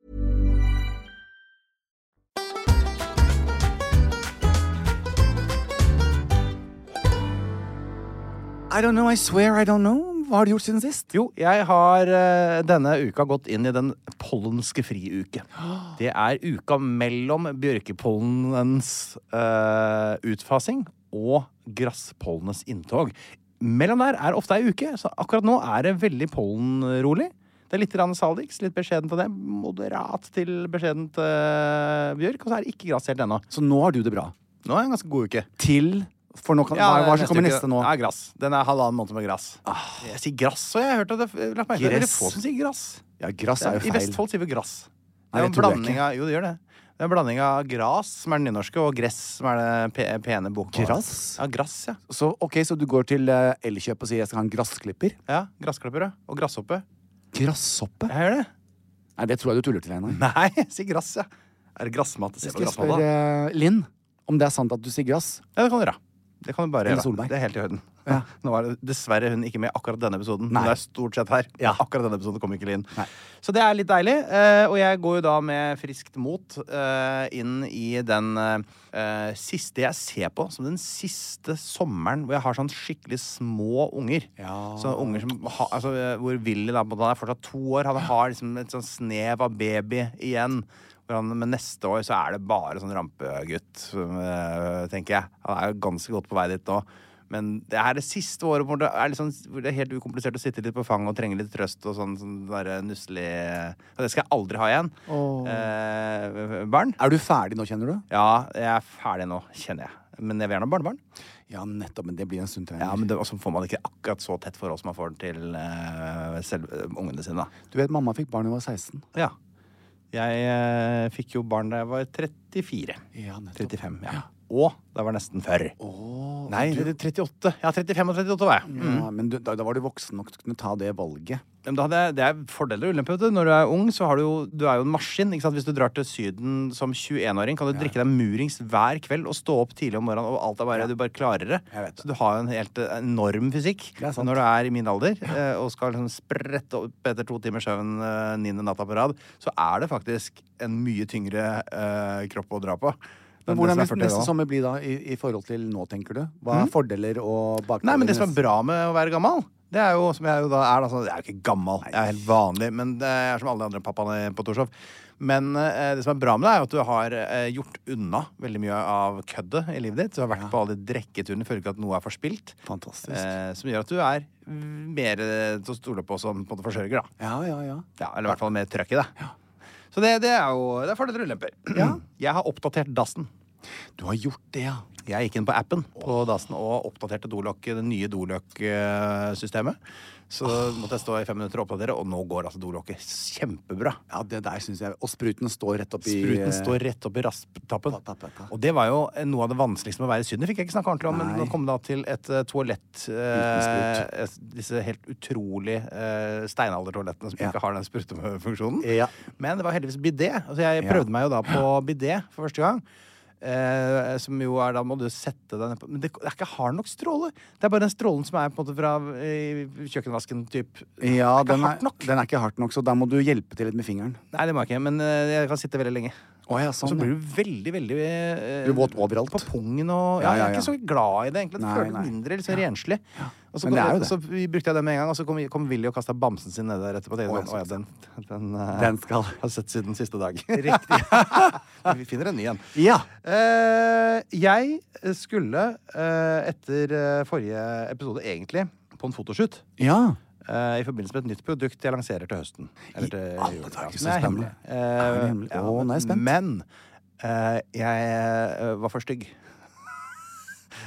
I don't know, I swear I don't know. Hva har du gjort siden sist? Jo, jeg har uh, denne uka gått inn i den pollenske friuke. Det er uka mellom bjørkepollenens uh, utfasing og grasspollenes inntog. Mellom der er ofte ei uke, så akkurat nå er det veldig pollenrolig. Det er litt rann Salix, litt beskjedent av det. Moderat til beskjedent uh, bjørk, og så er det ikke grass helt ennå. Så nå har du det bra? Nå er det en ganske god uke. Til... For nå kan, ja, hva, hva som kommer neste nå? Ja, grass. Den er halvannen måned med grass. Ah. Jeg sier grass, og jeg har hørt at det lagt meg. Det er veldig få som sier grass. Ja, grass er jo feil. I Vestfold sier vi grass. Nei, det er en blanding av, jo, det gjør det. Det er en blanding av gras, som er den nynorske, og gress, som er det pe pene bokmålet. Grass? Ja, grass, ja. Så, ok, så du går til uh, Elkjøp og sier jeg skal ha en grassklipper? Ja, grassklipper, ja. Og grasshoppe. Grasshoppe? Jeg gjør det. Nei, det tror jeg du tuller til, Einar. Nei, jeg sier grass, ja. Er det grassmat? Jeg skal spørre uh, Linn om det er sant at du sier grass. Ja, det kan du gjøre. Det kan du bare gjøre. Det er helt i høyden. Ja. Nå er det dessverre hun ikke med akkurat denne episoden. Nei. Hun er stort sett her. Ja. Akkurat denne episoden kommer ikke inn. Nei. Så det er litt deilig. Uh, og jeg går jo da med friskt mot uh, inn i den uh, siste jeg ser på, som den siste sommeren hvor jeg har sånn skikkelig små unger. Ja. Så unger som ha, altså, hvor Willy da, han er fortsatt to år, han har liksom et sånn snev av baby igjen. Men neste år så er det bare sånn rampegutt, tenker jeg. Han er jo ganske godt på vei dit nå. Men det er det siste året hvor det er, liksom, hvor det er helt ukomplisert å sitte litt på fanget og trenge litt trøst og sånn, sånn der nusselig. Det skal jeg aldri ha igjen. Oh. Eh, barn. Er du ferdig nå, kjenner du? Ja, jeg er ferdig nå, kjenner jeg. Men jeg vil gjerne ha barnebarn. Ja, nettopp, men det blir en stund til. Ja, men det, også får man ikke akkurat så tett forhold som man får til uh, selv uh, ungene sine, da. Du vet, mamma fikk barn da hun var seksten. Ja. Jeg uh, fikk jo barn da jeg var trettifire. Ja, nettopp. trettifem, ja. ja. Og det var nesten førr. Oh, Nei, du... trettiåtte. Ja, trettifem og trettiåtte var jeg. Mm. Ja, men du, da, da var du voksen nok til å kunne ta det valget. Men da hadde, det er fordeler og ulemper. Når du er ung, så har du jo, du er jo en maskin. Ikke sant? Hvis du drar til Syden som tjueen-åring, kan du ja. drikke deg murings hver kveld og stå opp tidlig om morgenen, og alt er bare, ja. du bare klarer det. Så du har jo en helt enorm fysikk når du er i min alder, ja. og skal liksom sprette opp etter to timers søvn niende natta på rad, så er det faktisk en mye tyngre uh, kropp å dra på. Men hvordan vil neste sommer bli da, i, i forhold til nå, tenker du? Hva er mm. fordeler og bakdeler? Nei, men det som er bra med å være gammel, det er jo, som jeg jo da er, altså, jeg er jo ikke gammel, jeg er helt vanlig, men det er som alle de andre pappaene på Torshov. Men eh, det som er bra med det er jo at du har eh, gjort unna veldig mye av køddet i livet ditt. Du har vært ja. på alle de drekketurene, føler ikke at noe er forspilt. Fantastisk. Eh, som gjør at du er mer til å stole på som på en måte forsørger, da. Ja, ja, ja. Ja, eller i hvert fall mer trøkk i det. Ja. Så det, det er jo, det er fordeler og ulemper. Ja. Jeg har oppdatert dassen. Du har gjort det, ja. Jeg gikk inn på appen på dassen og oppdaterte dolokk, det nye dolokk-systemet. Så oh. måtte jeg stå i fem minutter og oppdatere, og nå går altså dolokket kjempebra. Ja, det der synes jeg. Og spruten står rett opp i... Spruten står rett opp i rasptappen. Og det var jo noe av det vanskeligste med å være i Syden. Det fikk jeg ikke snakke ordentlig om, Nei. men nå kom det da til et uh, toalett. Uh, disse helt utrolig uh, steinaldertoalettene som ja. ikke har den sprutefunksjonen. Ja. Men det var heldigvis bidé. Altså, jeg prøvde ja. meg jo da på bidé for første gang. Eh, som jo er da må du sette deg ned på. Men det, det er ikke hard nok stråle. Det er bare den strålen som er på en måte fra eh, kjøkkenvasken typ. Ja, er den, er, den er ikke hardt nok, så da må du hjelpe til litt med fingeren. Nei, det må jeg ikke, men eh, jeg kan sitte veldig lenge. Oh, ja, sånn, og så blir du veldig, veldig eh, Du er våt overalt. På pungen og ja, ja, ja, ja. Jeg er ikke så glad i det, egentlig. Det føles mindre litt så renslig. Ja. Og så, men det er jo det. Så vi brukte jeg det med en gang, og så kom, kom Willy og kastet bamsen sin ned der etterpå. Oh, sånn, oh, ja, den, den, uh, den skal har sett siden siste dag. Riktig. Vi finner en ny en. Ja. Uh, jeg skulle, uh, etter uh, forrige episode egentlig, på en fotoshoot. Ja. Uh, I forbindelse med et nytt produkt jeg lanserer til høsten. Eller til I alle dager, så spennende. Uh, uh, Å, nå er jeg spent. Men uh, jeg uh, var for stygg.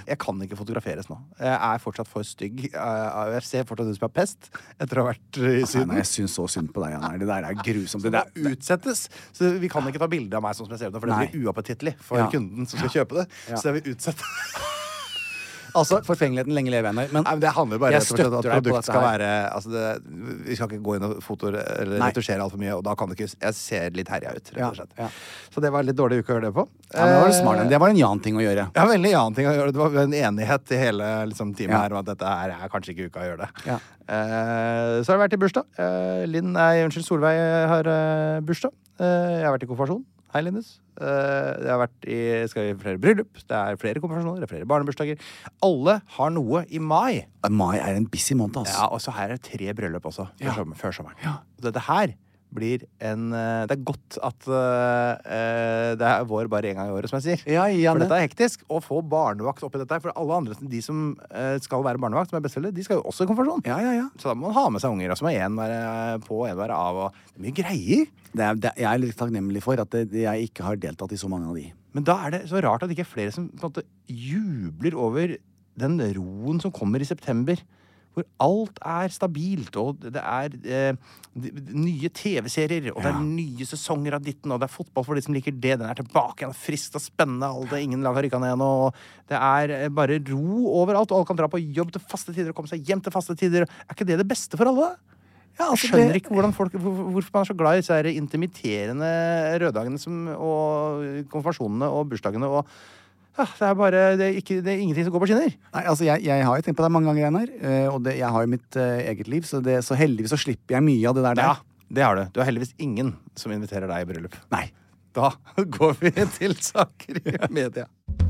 Jeg kan ikke fotograferes nå. Jeg er fortsatt for stygg. Jeg ser fortsatt ut som jeg har pest etter å ha vært i Syden. Nei, jeg syns så synd på deg, Jan. Det der er grusomt. Det der utsettes. Så vi kan ikke ta bilde av meg sånn som jeg ser ut nå, for det blir uappetittlig for ja. kunden som skal kjøpe det. Ja. Så det vil utsette. Altså, forfengeligheten lenge leve, Einar. Men Nei, men det handler bare jeg støtter at produkt skal være altså det, vi skal ikke gå inn og foto eller retusjere alt for mye, og da kan det ikke Jeg ser litt herja ut, rett og slett. Ja, ja. Så det var en litt dårlig uke å gjøre det på. Ja, men det var smart. Det var en Jan-ting å gjøre. Ja, veldig Jan-ting å gjøre. Det var en enighet i hele liksom, teamet ja. her om at dette her er kanskje ikke uka å gjøre det. Ja. Uh, så har det vært i bursdag. Uh, Linn, nei, unnskyld, Solveig har uh, bursdag. Uh, jeg har vært i konfirmasjon. Hei, Lindes. Uh, det har vært i, skal i flere bryllup, det er flere konfirmasjoner, det er flere barnebursdager. Alle har noe i mai. Mai er en busy måned, altså. Ja, og så her er det tre bryllup også, før, ja. sommer, før sommeren. Ja. Dette her blir en uh, Det er godt at uh, uh, det er vår bare en gang i året, som jeg sier. Ja, ja, for dette er hektisk. Å få barnevakt oppi dette her. For alle andre, de som uh, skal være barnevakt, som er besteforeldre, de skal jo også i konfirmasjon. Ja, ja, ja. Så da må man ha med seg unger, og så må en være på, en være av. Og det er mye greier. Det er, det, jeg er litt takknemlig for at det, jeg ikke har deltatt i så mange av de. Men da er det så rart at det ikke er flere som på en måte jubler over den roen som kommer i september. Hvor alt er stabilt, og det er eh, nye T V-serier, og ja. det er nye sesonger av ditten, og det er fotball for de som liker det. Den er tilbake igjen, friskt og spennende. Alle, ingen lag har rykket ned igjen, og det er bare ro overalt. Og alle kan dra på jobb til faste tider og komme seg hjem til faste tider. Er ikke det det beste for alle? Ja, altså, jeg skjønner det... ikke hvordan folk, hvor, hvorfor man er så glad i disse intimiterende røddagene som, og konfirmasjonene og bursdagene. Og, ja, det er bare det er, ikke, det er ingenting som går på skinner. Nei, altså jeg, jeg har jo tenkt på det mange ganger, Einar. Og det, jeg har jo mitt uh, eget liv, så, det, så heldigvis så slipper jeg mye av det der. der. Ja, det har du. Du har heldigvis ingen som inviterer deg i bryllup. Nei. Da går vi til saker i media.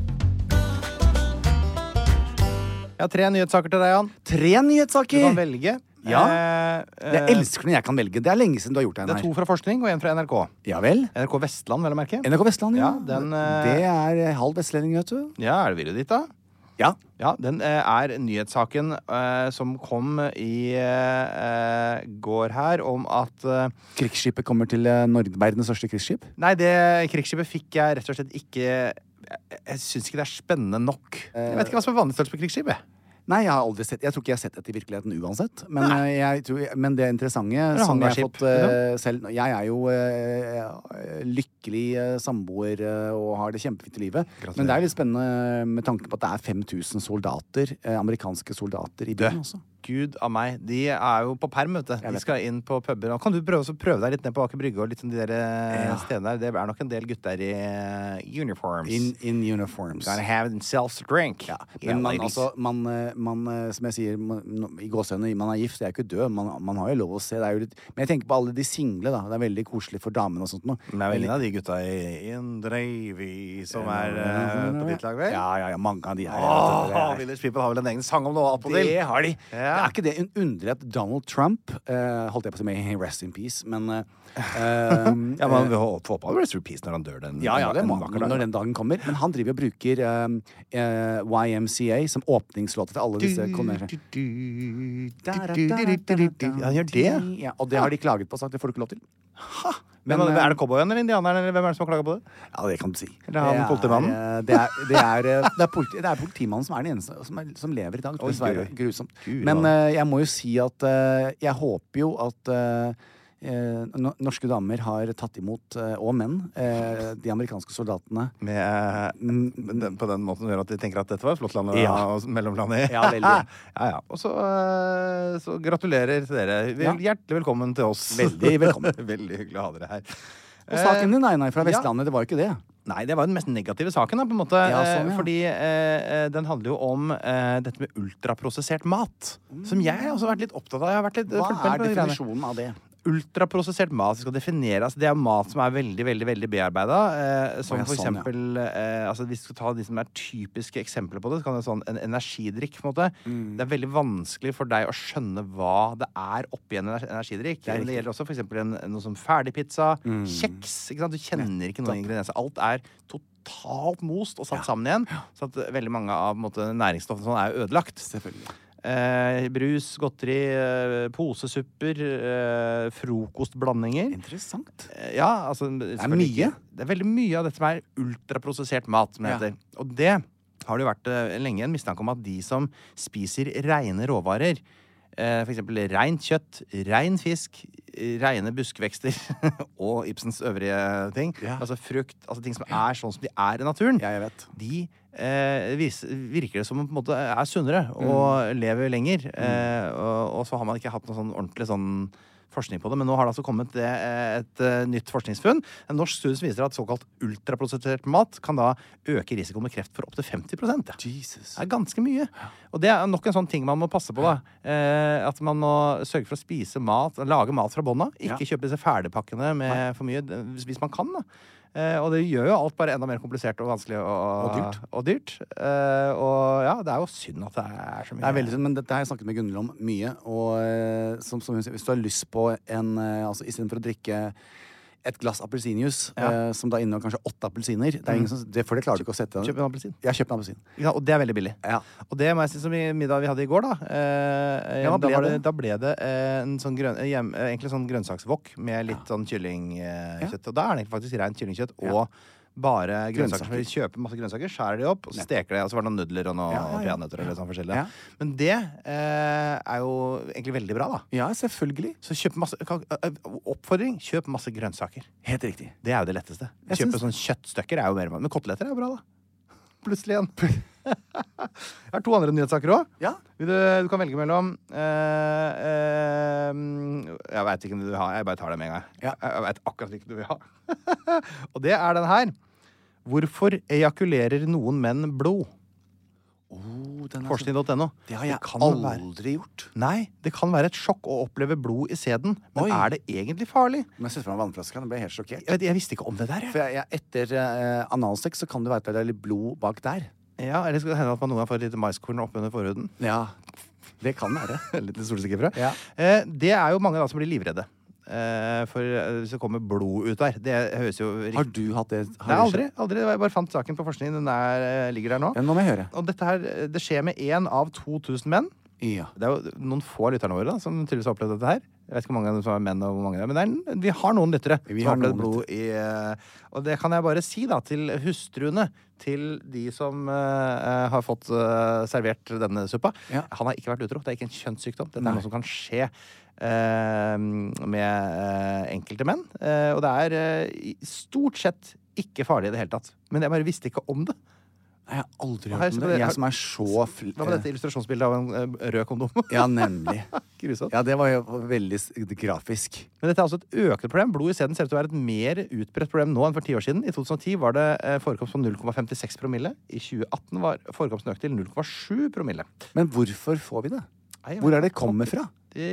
Jeg har tre nyhetssaker til deg, Jan. Tre nyhetssaker? Du kan velge. Ja, eh, jeg elsker når jeg kan velge. Det er lenge siden du har gjort det. Det er to fra forskning og en fra N R K. Ja vel? N R K Vestland, vel å merke. N R K Vestland, ja. ja den, eh, det er halv vestlending, vet du. Ja, er det virret ditt da? Ja. Ja, den eh, er nyhetssaken eh, som kom i eh, går her om at eh, krigsskipet kommer til eh, Norge, verdens største krigsskip? Nei, det krigsskipet fikk jeg rett og slett ikke. Jeg, jeg synes ikke det er spennende nok. Jeg vet ikke hva som er vanlig størrelse på krigsskipet. Nei, jeg har aldri sett Jeg tror ikke jeg har sett dette i virkeligheten uansett. Men, jeg tror, men det interessante det som jeg har fått uh, selv Jeg er jo uh, lykkelig uh, samboer uh, og har det kjempefint i livet. Gratulerer. Men det er litt spennende med tanke på at det er fem tusen soldater, uh, amerikanske soldater i byen også. Gud av meg. De er jo på perm, vet du. De skal inn på puber. Kan du prøve, prøve deg litt ned på Aker Brygge og litt sånn de der ja. stedene der? Det er nok en del gutter i uh, uniforms. In, in uniforms. Gotta have themselves to drink. Ja. Men man, altså, man, man, som jeg sier, man, i gåsehudene, man er gift, det er jo ikke død. Man, man har jo lov å se. Det er jo litt, men jeg tenker på alle de single, da. Det er veldig koselig for damene og sånt nå. Men det er vel ingen av de gutta i Indreivi som er uh, på ditt lag, vel? Ja, ja, ja, mange av de her. Åh, oh, Village People har vel en egen sang om noe attpåtil? Det har de. Ja. Det er ikke det en underlig at Donald Trump uh, holdt jeg på å si med Rest in Peace, men uh, ja, men vi håper på Rest in Peace når han dør den ja, ja, det må han når den dagen kommer. Men han driver og bruker uh, uh, Y M C A som åpningslåter til alle disse konvensjoner. Han gjør det? Ja, og det har de klaget på og sagt, det får du ikke lov til. Ha! Men, men er det cowboyen eller indianeren, eller hvem er det som har klaget på det? Ja, det kan du si. Eller han politimannen? Det er, det er, det er, politi, det er politimannen som er den eneste som, er, som lever i dag. Oi, dessverre. Grusomt. Men uh, jeg må jo si at uh, jeg håper jo at uh, Eh, norske damer har tatt imot, eh, og menn, eh, de amerikanske soldatene. Med, eh, mm, på den måten gjør at de tenker at dette var et flott land ja. og mellomland i. Ja, veldig. ja, ja. Og så, eh, så gratulerer til dere. Ja. Hjertelig velkommen til oss. Veldig velkommen. Veldig hyggelig å ha dere her. Og saken din, nei, nei, fra Vestlandet, ja. Det var jo ikke det. Nei, det var den mest negative saken, da, på en måte. Ja, sånn, ja. Fordi eh, den handler jo om eh, dette med ultraprosessert mat. Mm. Som jeg også har vært litt opptatt av. Jeg har vært litt, Hva er definisjonen av det? Ultraprosessert mat skal defineres. Det er mat som er veldig, veldig, veldig bearbeidet. Eh, som for sånn, eksempel ja. eh, altså hvis vi skal ta de som er typiske eksempler på det, så kan det være sånn en energidrikk, på en måte. Mm. Det er veldig vanskelig for deg å skjønne hva det er oppi en energidrikk. Det, det gjelder også for eksempel en, noe som ferdigpizza, mm. kjeks, ikke sant? Du kjenner ikke noen ingredienser. Alt er totalt most og satt ja. sammen igjen. Så at veldig mange av måte, næringsstoffene sånn er ødelagt. Selvfølgelig. Eh, brus, godteri, eh, posesupper, eh, frokostblandinger. Interessant. Eh, ja, altså det er mye. Det er veldig mye av dette som er ultraprosessert mat, som det ja. heter. Og det har det jo vært uh, lenge en mistanke om at de som spiser rene råvarer, uh, for eksempel rent kjøtt, ren fisk, rene buskvekster og Ibsens øvrige ting, Ja. altså frukt, altså ting som er sånn som de er i naturen, Ja, jeg vet. de uh, vis, virker det som på en måte er sunnere og lever lenger. Uh, og, og så har man ikke hatt noe sånn ordentlig sånn forskning på det, men nå har det altså kommet det, et, et, et nytt forskningsfunn. En norsk studie som viser at såkalt ultraprosessert mat kan da øke risikoen med kreft for opp til femti prosent. Ja. Jesus. Det er ganske mye. Og det er nok en sånn ting man må passe på, da. Eh, at man må sørge for å spise mat, lage mat fra bånda. Ikke Ja. kjøpe disse ferdigpakkene med for mye, hvis, hvis man kan, da. Eh, og det gjør jo alt bare enda mer komplisert og vanskelig og, Og dyrt. Og dyrt. Eh, og ja, det er jo synd at det er så mye. Det er veldig synd, men dette har jeg snakket med Gunnhild om mye. Og eh, som, som hun sier, hvis du har lyst på en eh, altså istedenfor å drikke et glass appelsinjuice, Ja. eh, som da inneholder kanskje åtte appelsiner, det er ingen som, det, for det klarer du ikke å sette. Kjøp en appelsin. Jeg kjøpte en appelsin. Ja, og det er veldig billig. Ja. Og det må jeg si som i middag vi hadde i går, da. Eh, Ja, hva ble da, var det, det? da ble det eh, en sånn grønn, eh, hjem, eh, egentlig sånn grønnsaksvokk med litt sånn kyllingkjøtt. Eh, og da er det egentlig faktisk rent kyllingkjøtt og Ja. bare grønnsaker. Grønnsaker. Så vi kjøper masse grønnsaker, skjærer de opp, og så steker det, og så var det noen nudler og noen Ja, ja, ja. peanøtter eller sånn forskjellig. Ja. Men det eh, er jo egentlig veldig bra, da. Ja, selvfølgelig. Så kjøp masse kan- eh, Oppfordring, kjøp masse grønnsaker. Helt riktig. Det er jo det letteste. Jeg Kjøpe syns- sånn kjøttstykker er jo mer Men koteletter er jo bra, da. Plutselig igjen. Jeg har to andre nyhetssaker òg. Ja. Du, du kan velge mellom eh, eh, Jeg veit ikke om du vil ha. Jeg bare tar det med en gang. Ja. Jeg, jeg veit akkurat hvilken du vil ha. Og det er den her. Hvorfor ejakulerer noen menn blod? Oh, den er så- Forskning punktum no. Det har jeg kan være- aldri gjort. Nei, det kan være et sjokk å oppleve blod i sæden. Men Oi. er det egentlig farlig? Men jeg setter fram vannflaska, den ble helt sjokkert. Jeg, vet, jeg visste ikke om det der. Jeg. For jeg, jeg, etter eh, analsex så kan det være at det er litt blod bak der. Ja, Eller skal det hende at man noen gang får et lite maiskorn oppunder forhuden? Ja, det kan være. Litt solsikkefrø. Ja. Eh, det er jo mange da som blir livredde. Eh, for eh, hvis det kommer blod ut der. Det høres jo riktig. Har du hatt det? Har Nei, det aldri. skjedd? aldri. Jeg bare fant saken på forskning. Den er, eh, ligger der nå. Ja, nå må jeg høre. Og dette her, eh, det skjer med én av to tusen menn. Ja. Det er jo noen få lytterne våre da, som tydeligvis har opplevd dette her. Jeg vet ikke hvor mange av dem som er menn, og hvor mange er, men det er, en- vi har noen lyttere Vi som har har opplevd noen blod i eh, Og det kan jeg bare si da til hustruene til de som eh, har fått eh, servert denne suppa. Ja. Han har ikke vært utro. Det er ikke en kjønnssykdom. Dette Nei. er noe som kan skje eh, med eh, enkelte menn. Eh, og det er eh, i- stort sett ikke farlig i det hele tatt. Men jeg bare visste ikke om det. Jeg har aldri Her hørt skal om det. det- Jeg som er så fl Hva med dette illustrasjonsbildet av en eh, rød kondom? Ja, nemlig. Grusomt. Ja, det var jo veldig s- grafisk. Men dette er altså et økende problem. Blod i sæden ser ut til å være et mer utbredt problem nå enn for ti år siden. I to tusen og ti var det eh, forekomst på null komma femtiseks promille. I tjue atten var forekomsten økt til null komma sju promille. Men hvorfor får vi det? Nei, jeg Hvor vet er det ikke. kommer fra?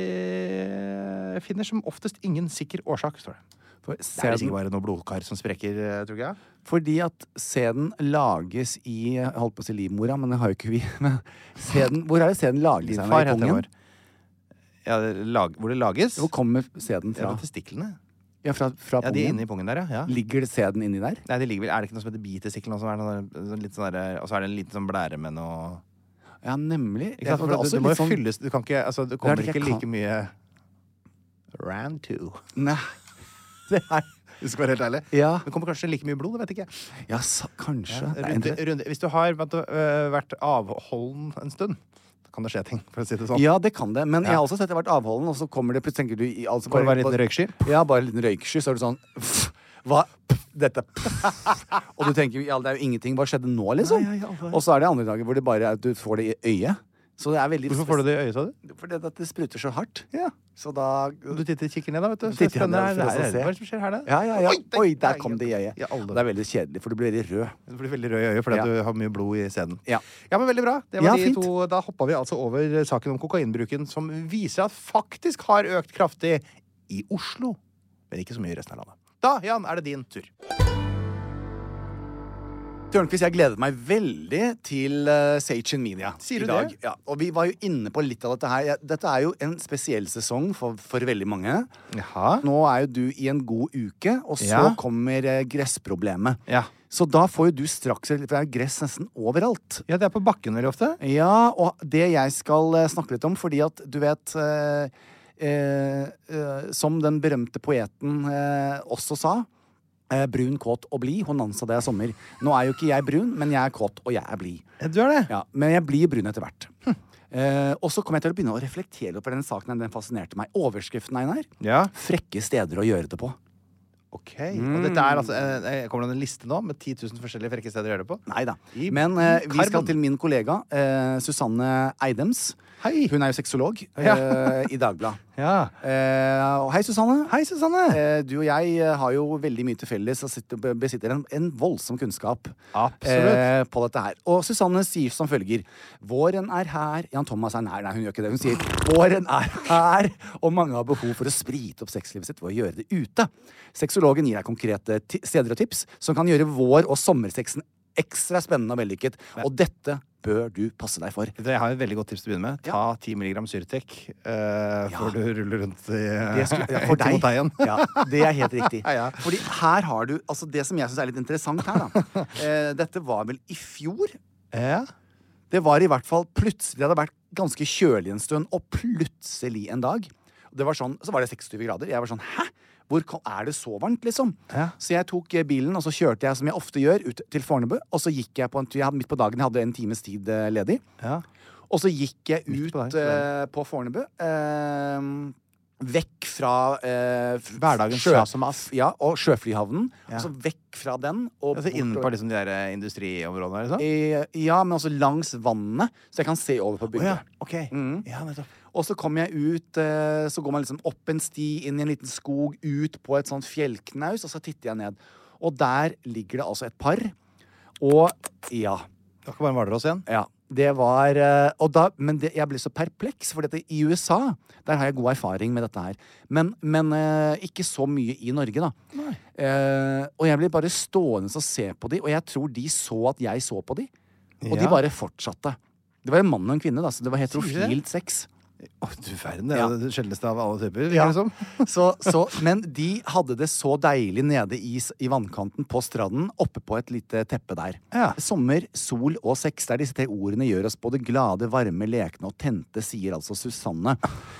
Det finner som oftest ingen sikker årsak, står det. For Det er sæden, ikke bare noe blodkar som sprekker, eh, tror ikke jeg. fordi at sæden lages i Jeg holdt på å si livmora, men det har jo ikke vi. Men sæden, hvor er det sæden lager seg? Far I heter pungen? vår. Ja, det lag, hvor det lages. Hvor kommer sæden Ja, fra? fra testiklene. Ja, fra, fra Ja, de er pungen? inne i pungen der, ja. ja. Ligger det sæden inni der? Nei, det ligger vel, er det ikke noe som heter bitestikkel, som er sånn der- sånn litt sånn der, og så er det en liten sånn blære med noe. Ja, nemlig. Ikke sant? Ja, For det er det, også det må litt jo sånn- fylles. Du kan ikke, altså, det Det er kommer det ikke jeg like kan. mye Ran to. Nei. Det er, du skal være helt ærlig. Ja, Det kommer kanskje like mye blod, det vet jeg ikke. ja sa, kanskje. Ja, Det er runde, inter- runde. Hvis du har vet du, øh, vært avholden en stund, da kan det skje ting, for å si det sånn. Ja, det kan det. Men jeg Ja. har også sett det har vært avholden, og så kommer det plutselig tenker du i- altså, Skal det være en liten røyksky? Ja, bare en liten røyksky, så er det sånn pff, Hva? Pff, dette pff. Og du tenker ja, det er jo ingenting. Hva skjedde nå, liksom? Nei, ja, ja, ja. Og så er det andre dager hvor det bare er at du får det i øyet. Så det er veldig Hvorfor får du det i øyet, sa du? Fordi at det spruter så hardt. Ja. Så da Du titter, kikker ned da, vet du. Så Titter jeg spennende ned er for å det her. se. Hva er det som skjer her da? Ja, ja, ja. Oi, der- Oi, der der- kom det i øyet. Ja, alle. Og det er veldig kjedelig, for du blir veldig rød. Du blir veldig rød i øyet fordi Ja. at du har mye blod i sæden. Ja. Ja, men veldig bra. Det var Ja, de fint. to. Da hoppa vi altså over saken om kokainbruken, som viser at faktisk har økt kraftig i Oslo, men ikke så mye i resten av landet. Da, Jan, er det din tur. Tørnquist, jeg gledet meg veldig til uh, Sage in Media Sier du i dag. det? Ja, og vi var jo inne på litt av dette her. Ja, dette er jo en spesiell sesong for, for veldig mange. Jaha. Nå er jo du i en god uke, og så Ja. kommer eh, gressproblemet. Ja. Så da får jo du straks For det er gress nesten overalt. Ja, det er på bakken veldig ofte. Ja, og det jeg skal eh, snakke litt om, fordi at du vet eh, eh, eh, Som den berømte poeten eh, også sa, Eh, brun, kåt og blid. Hun ansa det i sommer. Nå er jo ikke jeg brun, men jeg er kåt, og jeg er blid. Du er det? Ja, men jeg blir brun etter hvert. Hm. Eh, og så kom jeg til å begynne å reflektere på den saken. Den fascinerte meg. Overskriften, Einar. Ja. Frekke steder å gjøre det på. Ok, mm. Og dette er altså eh, kommer det en liste nå med ti tusen forskjellige frekke steder å gjøre det på? Neida. Men eh, vi skal til min kollega eh, Susanne Eidems. Hei. Hun er jo sexolog ja. eh, i Dagbladet. Ja. Eh, hei, Susanne. Hei, Susanne. Eh, du og jeg har jo veldig mye til felles og sitter, besitter en, en voldsom kunnskap eh, på dette her. Og Susanne sier som følger: Våren er her. Jan Thomas er nær. Nei, hun gjør ikke det. Hun sier våren er her, og mange har behov for å sprite opp sexlivet sitt ved å gjøre det ute. Sexologen gir deg konkrete steder og tips som kan gjøre vår- og sommersexen ekstra spennende og vellykket. Ja. Og dette bør du passe deg for. Jeg har et veldig godt tips til å begynne med. Ta ti milligram Syrtec uh, ja. før du ruller rundt i uh, skulle, ja, for deg. Ja, det er helt riktig. Ja, ja. Fordi her har du, altså det som jeg synes er litt interessant her da. uh, dette var vel i fjor? Ja. Det var i hvert fall plutselig, det hadde vært ganske kjølig en stund, og plutselig en dag. Det var sånn, så var det seksogtyve grader. Jeg var sånn, hæ? Hvor er det så varmt, liksom? Ja. Så jeg tok bilen, og så kjørte jeg, som jeg ofte gjør, ut til Fornebu. Og så gikk jeg på en tur, jeg hadde midt på dagen, jeg hadde en times tid uh, ledig. Ja. Og så gikk jeg ut på, uh, på Fornebu, uh, vekk fra uh, hverdagens sjø, som ass. Ja, og sjøflyhavnen. Ja. Og så vekk fra den. Og altså inn på liksom de der industriområdene, liksom? I, ja, men også langs vannet, så jeg kan se over på bygget. Oh, ja. Ok. Mm. Ja, nettopp. Og så kom jeg ut, så går man liksom opp en sti, inn i en liten skog, ut på et sånt fjellknaus, og så titter jeg ned. Og der ligger det altså et par. Og ja. Da kan bare male oss igjen. Ja, det var, og da, men det, jeg ble så perpleks, for dette i U S A, der har jeg god erfaring med dette her. Men, men ikke så mye i Norge, da. Nei. Eh, og jeg ble bare stående og se på de, og jeg tror de så at jeg så på de. Og ja. De bare fortsatte. Det var en mann og en kvinne, da, så det var heterofilt sex. Oh, du verden, det er ja. Det sjeldneste av alle typer. Ja. Liksom. så, så, men de hadde det så deilig nede i, i vannkanten på stranden, oppe på et lite teppe der. Ja. Sommer, sol og sex, der disse tre ordene gjør oss både glade, varme, lekne og tente, sier altså Susanne.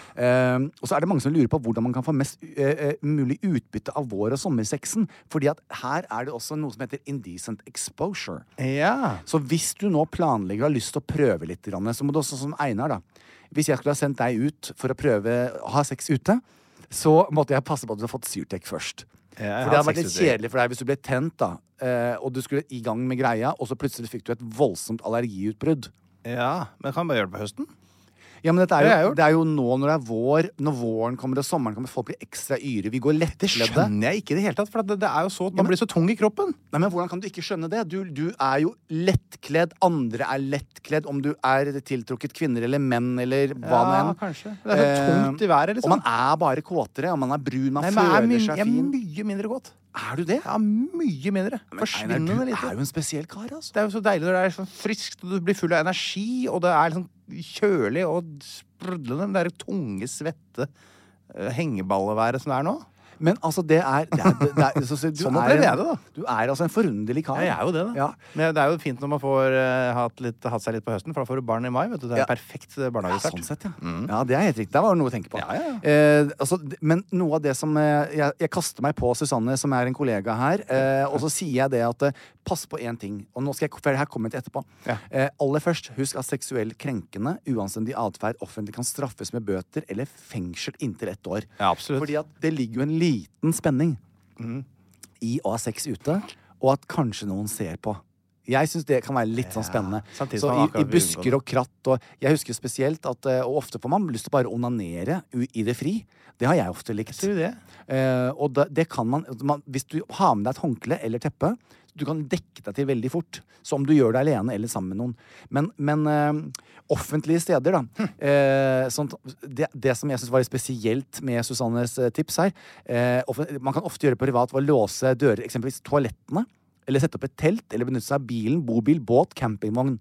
Uh, og så er det mange som lurer på hvordan man kan få mest uh, uh, mulig utbytte av vår- og sommersexen, fordi at her er det også noe som heter indecent exposure. Ja. Så hvis du nå planlegger og har lyst til å prøve litt, så må du også som Einar da. Hvis jeg skulle ha sendt deg ut for å prøve å ha sex ute, så måtte jeg passe på at du har fått Syrtec først. Ja, for det hadde vært litt kjedelig for deg hvis du ble tent da, eh, og du skulle i gang med greia, og så plutselig fikk du et voldsomt allergiutbrudd. Ja, men kan man bare gjøre det på høsten? Ja, men dette er jo, det er jo nå når det er vår, når våren kommer og sommeren kommer, folk blir ekstra yre. Vi går lettkledde. Det skjønner jeg ikke i det hele tatt, for det, det er jo så, man ja, men, blir så tung i kroppen. Nei, men hvordan kan du ikke skjønne det? Du, du er jo lettkledd, andre er lettkledd, om du er tiltrukket kvinner eller menn, eller hva ja, det enn. Kanskje. Det er så tungt i været, liksom. Og man er bare kåtere, og man er brun, man Nei, føler mye, seg fin. Jeg er mye mindre kåt. Er du det? Ja, mye mindre. Forsvinnende lite. Du er jo en spesiell kar, altså. Det er jo så deilig når det er sånn friskt, og du blir full av energi, og det er liksom kjølig og sprudlende, det er tunge, svette uh, hengeballeværet som det er nå. Men altså, det er, det er, det er så, så, du Sånn er, opplever jeg det, da. Du er altså en forunderlig kar. Ja, jeg er jo det, da. Ja. Men det er jo fint når man får uh, hatt, litt, hatt seg litt på høsten, for da får du barn i mai, vet du. Det er ja. Perfekt barnehagestart. Ja, sånn sett, ja. Mm. Ja, det er helt riktig. Det var noe å tenke på. Ja, ja, ja. Eh, altså, men noe av det som eh, jeg, jeg kaster meg på Susanne, som er en kollega her, eh, og så sier jeg det at eh, pass på en ting, og nå skal jeg, for det her kommer til etterpå. Ja. Eh, aller først, husk at seksuell krenkende, uanstendig atferd offentlig kan straffes med bøter eller fengsel inntil ett år. Ja, absolutt. Fordi at det ligger jo en liten spenning mm. i å ha sex ute, og at kanskje noen ser på. Jeg synes det kan være litt sånn spennende. Ja, så i, i busker og kratt, og jeg husker spesielt at, og ofte får man lyst til å bare onanere i det fri. Det har jeg ofte likt. Ser du det? Eh, og da, det kan man, man, hvis du har med deg et håndkle eller teppe, du kan dekke deg til veldig fort. Så om du gjør det alene eller sammen med noen. Men, men uh, offentlige steder, da. Hm. Uh, sånt, det, det som jeg synes var spesielt med Susannes uh, tips her, uh, man kan ofte gjøre det privat ved å låse dører, eksempelvis toalettene, eller sette opp et telt, eller benytte seg av bilen, bobil, båt, campingvogn.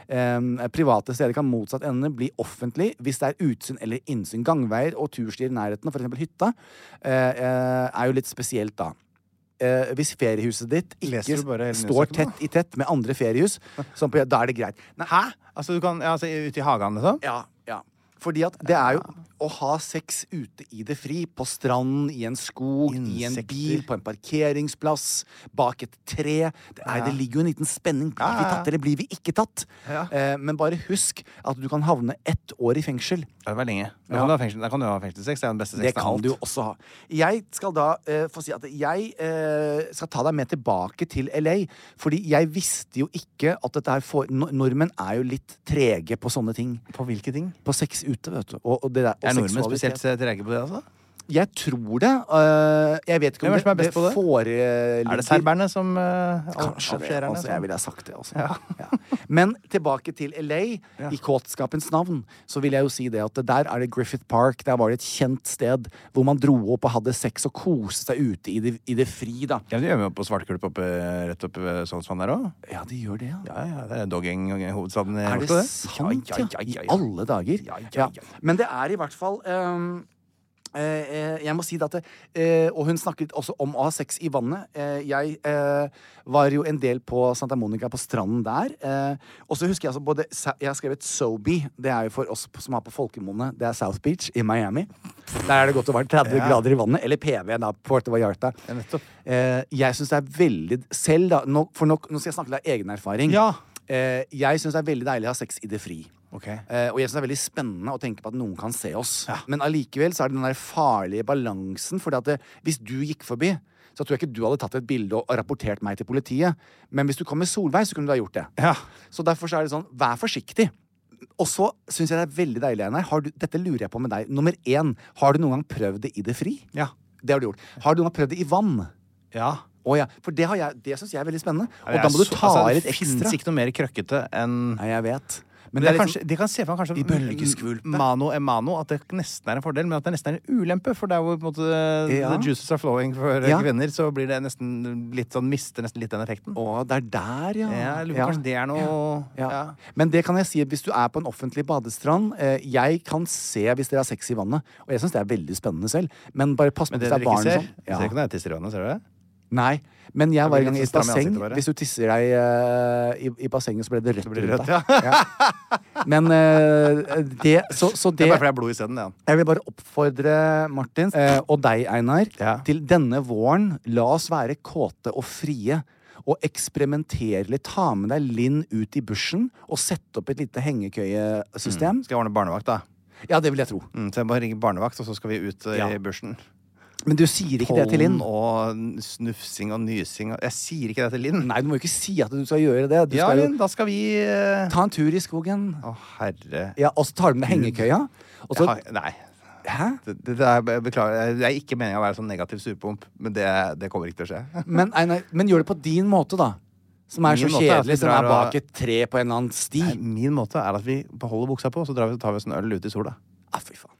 Uh, private steder kan motsatt ende bli offentlig hvis det er utsyn eller innsyn. Gangveier og turstier i nærheten, for eksempel hytta, uh, uh, er jo litt spesielt da. Uh, hvis feriehuset ditt ikke står tett i tett med andre feriehus, på, da er det greit. Nei, hæ? Altså, du kan, ja, altså ute i hagen, liksom? Ja, ja. Fordi at det er jo å ha sex ute i det fri, på stranden, i en skog, i en bil, på en parkeringsplass, bak et tre. Det, er, det ligger jo en liten spenning. Blir vi tatt, eller blir vi ikke tatt? Ja. Eh, men bare husk at du kan havne ett år i fengsel. Det er vel lenge. Da Ja. kan du ha fengsel, da kan du ha fengselssex. Det er den beste Det sexen av kan alt. du jo også ha. Jeg skal da eh, få si at jeg eh, skal ta deg med tilbake til L A, fordi jeg visste jo ikke at dette her for, no, nordmenn er jo litt trege på sånne ting. På hvilke ting? På sex ute, vet du. Og, og det der, og Er nordmenn seksualitet. spesielt trege på det, altså? Jeg tror det. øh, jeg vet ikke om Hvem er det som er det, best på det? foreligger. Er det serberne som uh, Kanskje det. Altså, jeg ville ha sagt det også. Ja. Ja. Men tilbake til L A, Ja. i kåtskapens navn, så vil jeg jo si det at der er det Griffith Park. Der var det et kjent sted hvor man dro opp og hadde sex og koste seg ute i det, i det fri, da. Ja, de gjør jo på Svartkulp oppe, rett oppe ved Sognsvann der også. Ja, de gjør det, ja. Ja, ja, det er dogging-hovedstaden i Er det Oslo, det. sant, Ja, ja, ja, ja, I ja. alle dager. Ja, ja, ja. Men det er i hvert fall um, eh, Jeg må si det at det, eh, og hun snakket også om å ha sex i vannet. Eh, jeg eh, var jo en del på Santa Monica, på stranden der. Eh, og så husker jeg altså både Jeg har skrevet Sobe. Det er jo for oss som har på folkemunne. Det er South Beach i Miami. Der er det godt å være tretti Ja. grader i vannet. Eller P V, da. Puerto Vallarta. Ja, nettopp. Eh, jeg syns det er veldig Selv, da. Nå, for nå, nå skal jeg snakke litt av egen erfaring. Ja. Eh, jeg syns det er veldig deilig å ha sex i det fri. Ok. Eh, og jeg synes det er veldig spennende å tenke på at noen kan se oss. Men allikevel så er det den der farlige balansen. For det, hvis du gikk forbi, så tror jeg ikke du hadde tatt et bilde og, og rapportert meg til politiet. Men hvis du kom med Solveig, så kunne du ha gjort det. Ja. Så derfor så er det sånn, vær forsiktig. Og så syns jeg det er veldig deilig, Einar. Har du- Dette lurer jeg på med deg. Nummer én, har du noen gang prøvd det i det fri? Ja. Det har du gjort. Har du noen gang prøvd det i vann? Ja. Å ja. For det, har jeg- det syns jeg er veldig spennende. Og Jeg da må du så- ta altså, i litt Det ekstra. finnes ikke noe mer krøkkete enn Nei, jeg vet. Men Men det er liksom- kanskje, de kan se for meg kanskje I bølgeskvulpet. mano e mano, at det nesten er en fordel, men at det nesten er en ulempe. For der hvor på en måte, Ja. the juices are flowing for Ja. kvinner, så blir det nesten litt sånn, mister nesten litt den effekten. Å, det er der, ja. Ja, jeg lurer på Ja. kanskje det er noe Ja. ja. Men det kan jeg si, hvis du er på en offentlig badestrand, eh, jeg kan se hvis dere har sex i vannet, og jeg syns det er veldig spennende selv. Men bare pass på Men hvis det det dere er ikke barn ser, og sånn. ja. Ser ikke når jeg tisser i vannet, ser du det? Nei, men jeg var blir en gang i litt et sånn stram i basseng. ansiktet bare. Hvis du tisser deg eh, i, i bassenget, så ble det rødt blir det rundt rødt, deg. Ja. Men eh, det Så, så Det det, er bare fordi det er blod i stedet, ja. jeg vil bare oppfordre Martin eh, og deg, Einar, Ja. til denne våren. La oss være kåte og frie. Og eksperimentere litt. Ta med deg Linn ut i bushen og sette opp et lite hengekøyesystem. Skal jeg ordne barnevakt, da? Ja, det vil jeg tro. Mm, så jeg bare ringer barnevakt, og så skal vi ut uh, Ja. i bushen. Men du sier ikke det til Linn? Pollen og snufsing og nysing og Jeg sier ikke det til Linn. Nei, du må jo ikke si at du skal gjøre det. Du Ja, skal jo Linn, da skal vi uh... ta en tur i skogen. Å, herre Ja, og så tar du med hengekøya. Og så, Jeg har- Nei. hæ? Det, det, det er, jeg beklager. Det er ikke meningen å være sånn negativ surpomp, men det, det kommer ikke til å skje. Men, Einar, men gjør det på din måte, da. Som er Min så måte er at vi kjedelig, som drar er og- bak et tre på en eller annen sti. Nei, min måte er at vi beholder buksa på, og så drar vi, tar vi oss en øl ute i sola. Ah, fy faen.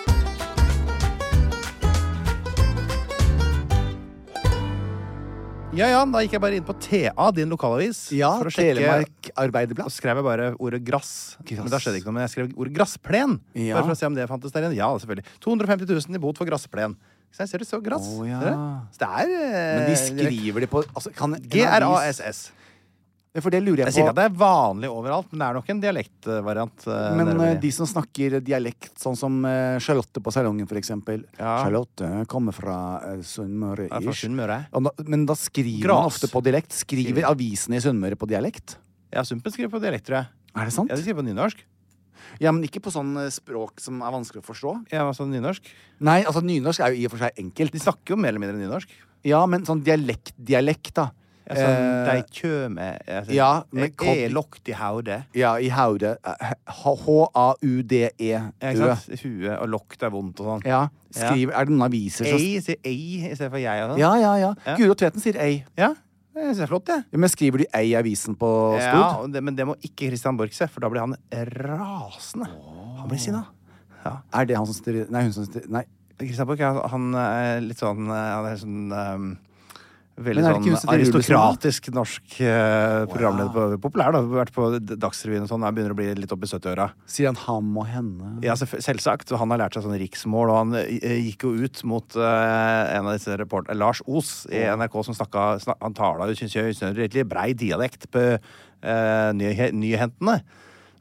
Ja, ja, da gikk jeg bare inn på T A, din lokalavis, Ja, for å sjekke. Telemark Og Arbeiderblad. skrev jeg bare ordet grass. Grass. Men da skjedde ikke noe, men jeg skrev ordet grassplen. Ja. Bare for å se om det fantes der igjen. Ja, selvfølgelig. to hundre og femti tusen i bot for grassplen. Så jeg ser det står grass. Å, ja. Ser du? Så det er eh, Men de skriver det på altså, kan en G R A avis- S S. Ja, for det lurer Jeg jeg sier ikke på. at det er vanlig overalt, men det er nok en dialektvariant. eh, Men nedover eh, i. de som snakker dialekt, sånn som eh, Charlotte på salongen, for eksempel. Ja. Charlotte kommer fra uh, Sunnmøre. Ja, fra ish. Sunnmøre. Og da- Men da skriver Gras. man ofte på dialekt. Skriver avisene i Sunnmøre på dialekt? Ja, Sumpen skriver på dialekt, tror jeg. Er det sant? Ja, de skriver på nynorsk. Ja, men ikke på sånn eh, språk som er vanskelig å forstå. Ja, hva sa du, nynorsk? Nei, altså nynorsk er jo i og for seg enkelt. De snakker jo mer eller mindre nynorsk. Ja, men sånn dialekt-dialekt, da. Ja, sånn, Eh, de kjømer altså, ja, men Jeg kod- er lokt i hodet. Ja, i hodet. Eh, H A U D E Ja, ikke Ø. sant? Huet og lokt er vondt og sånn. Ja. Skriver, er det noen aviser som Ei sier ei i stedet for jeg og sånn. Ja, ja, ja. Ja. Guro Tveten sier ei. Ja, jeg synes det er flott, det. Ja, men skriver de ei i avisen på Ja, stort? og det, men det må ikke Christian Borch se, for da blir han rasende. Han blir sinna. Ja. Er det han som sitter Nei, hun som sitter Nei. Christian Borch er han er litt sånn Han er sånn um, veldig Men er det ikke hun sånn som sitter i aristokratisk norsk uh, programleder. På, populær, da. Vært på Dagsrevyen og sånn. Han begynner å bli litt opp i syttiåra. Sier han ham og henne? Ja, selvf- selvsagt. Og han har lært seg sånne riksmål, og han eh, gikk jo ut mot eh, en av disse reporterne, Lars Os i N R K, som snakka snak, Han taler jo, syns jeg, egentlig brei dialekt på uh, nyhetene.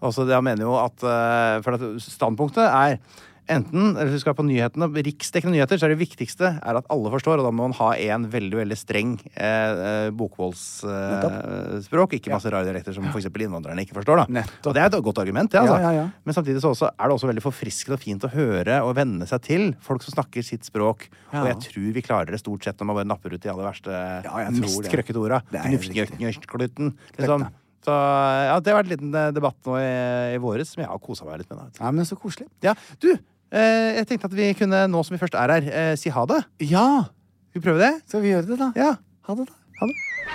Også jeg mener jo at, uh, for at standpunktet er enten, eller hvis du skal på nyhetene, riksdekkende nyheter, så er det viktigste er at alle forstår, og da må man ha en veldig, veldig streng eh, bokmålsspråk, eh, ikke masse ja. rare dialekter som for eksempel innvandrerne ikke forstår, da. Nettopp. Og det er et godt argument, det, altså. Ja, ja, ja. Men samtidig så også, er det også veldig forfriskende og fint å høre og venne seg til folk som snakker sitt språk, ja. og jeg tror vi klarer det stort sett når man bare napper ut de aller verste, ja, mest krøkkete orda. Knufknjøkkluten, liksom. Så ja, det har vært en liten debatt nå i, i våres, som jeg har koset meg litt med. Da. Ja, men så koselig. Ja, du, eh, jeg tenkte at vi kunne, nå som vi først er her, eh, si ha det. Ja. Skal vi prøve det? Skal vi gjøre det da? Ja. Ha det da. Ha det.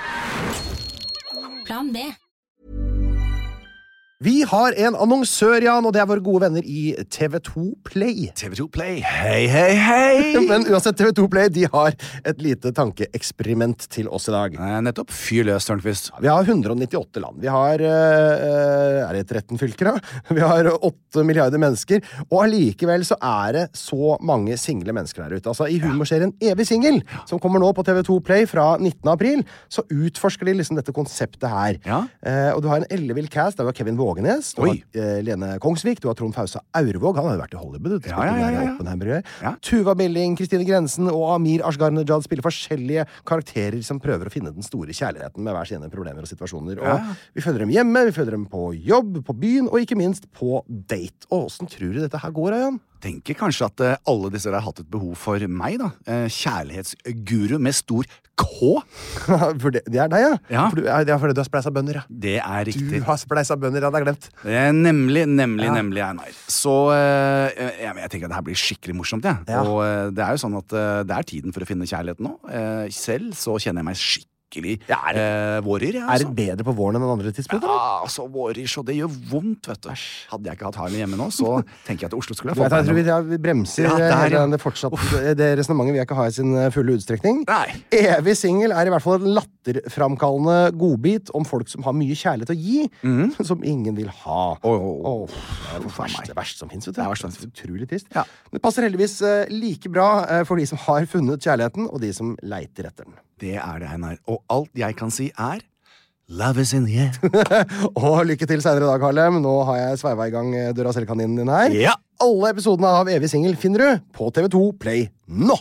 Plan B. Vi har en annonsør, Jan, og det er våre gode venner i T V to Play. T V to Play, hei, hei, hei! Men uansett, T V to Play, de har et lite tankeeksperiment til oss i dag. Eh, nettopp, fyr løs, Tørnqvist. Vi har hundre og nittiåtte land. Vi har, uh, er det tretten fylker da? Vi har åtte milliarder mennesker, og allikevel så er det så mange single mennesker der ute. Altså, i humorserien Evig Single, som kommer nå på T V to Play fra nittende april, så utforsker de liksom dette konseptet her. Ja. Uh, og du har en ellevill cast, der var Kevin Vågenes, du Oi. har uh, Lene Kongsvik, du har Trond Fausa Aurvåg, han har jo vært i Hollywood, ja, ja, ja, ja. ja. Tuva Billing, Kristine Grensen og Amir Ashgar-Najad spiller forskjellige karakterer som prøver å finne den store kjærligheten med hver sine problemer og situasjoner. Og ja. vi følger dem hjemme, vi følger dem på jobb, på byen, og ikke minst på date. Og hvordan tror du dette her går, Jan? Tenker kanskje at uh, alle disse har hatt et behov for meg, da. Uh, kjærlighetsguru med stor K. For det, det er deg, ja? Ja. For du, det er fordi du har spleisa bønner, ja. Det er riktig. Du har spleisa bønner, jeg hadde glemt. Det er nemlig, nemlig, ja. nemlig, Einar. Så uh, jeg, jeg tenker at det her blir skikkelig morsomt, jeg. Ja. Og uh, det er jo sånn at uh, det er tiden for å finne kjærligheten nå. Uh, selv så kjenner jeg meg skikkelig Ja, er, det, eh, vårer, ja, altså. Er det bedre på våren enn andre tidspunkter? Ja, altså, vårer, så det gjør vondt, vet du. Hadde jeg ikke hatt Harlem hjemme nå, så tenker jeg at Oslo skulle ha fått meg. Jeg tror vi, ja, vi bremser ja, der, ja. det, fortsatt, det resonemanget vi ikke har i sin fulle utstrekning. Nei. Evig Single er i hvert fall en latterframkallende godbit om folk som har mye kjærlighet å gi, mm. som ingen vil ha. Oh, oh, oh. Oh, det er det verste, det verste som finnes, vet du. Det er verst, utrolig trist. Ja. Det passer heldigvis uh, like bra uh, for de som har funnet kjærligheten, og de som leiter etter den. Det er det, Einar. Og alt jeg kan si er Love is in the air. Og lykke til senere i dag, Harlem. Nå har jeg sveiva i gang Duracell-kaninen din her. Ja. Alle episodene av Evig Single finner du på T V to Play nå.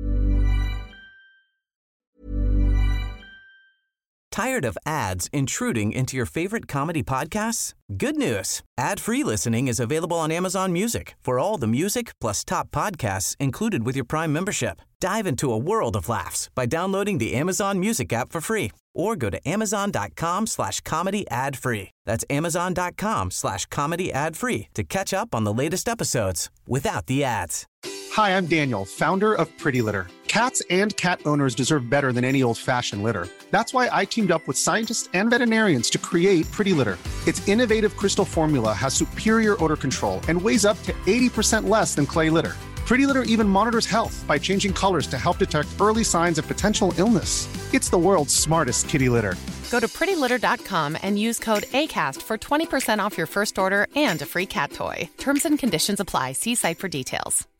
Tired of ads intruding into your favorite comedy podcasts? Good news. Ad-free listening is available on Amazon Music for all the music plus top podcasts included with your Prime membership. Dive into a world of laughs by downloading the Amazon Music app for free or go to amazon.com slash comedy ad free. That's amazon.com slash comedy ad free to catch up on the latest episodes without the ads. Hi, I'm Daniel, founder of Pretty Litter. Cats and cat owners deserve better than any old-fashioned litter. That's why I teamed up with scientists and veterinarians to create Pretty Litter. Its innovative crystal formula has superior odor control and weighs up to eighty percent less than clay litter. Pretty Litter even monitors health by changing colors to help detect early signs of potential illness. It's the world's smartest kitty litter. Go to pretty litter dot com and use code ACAST for twenty percent off your first order and a free cat toy. Terms and conditions apply. See site for details.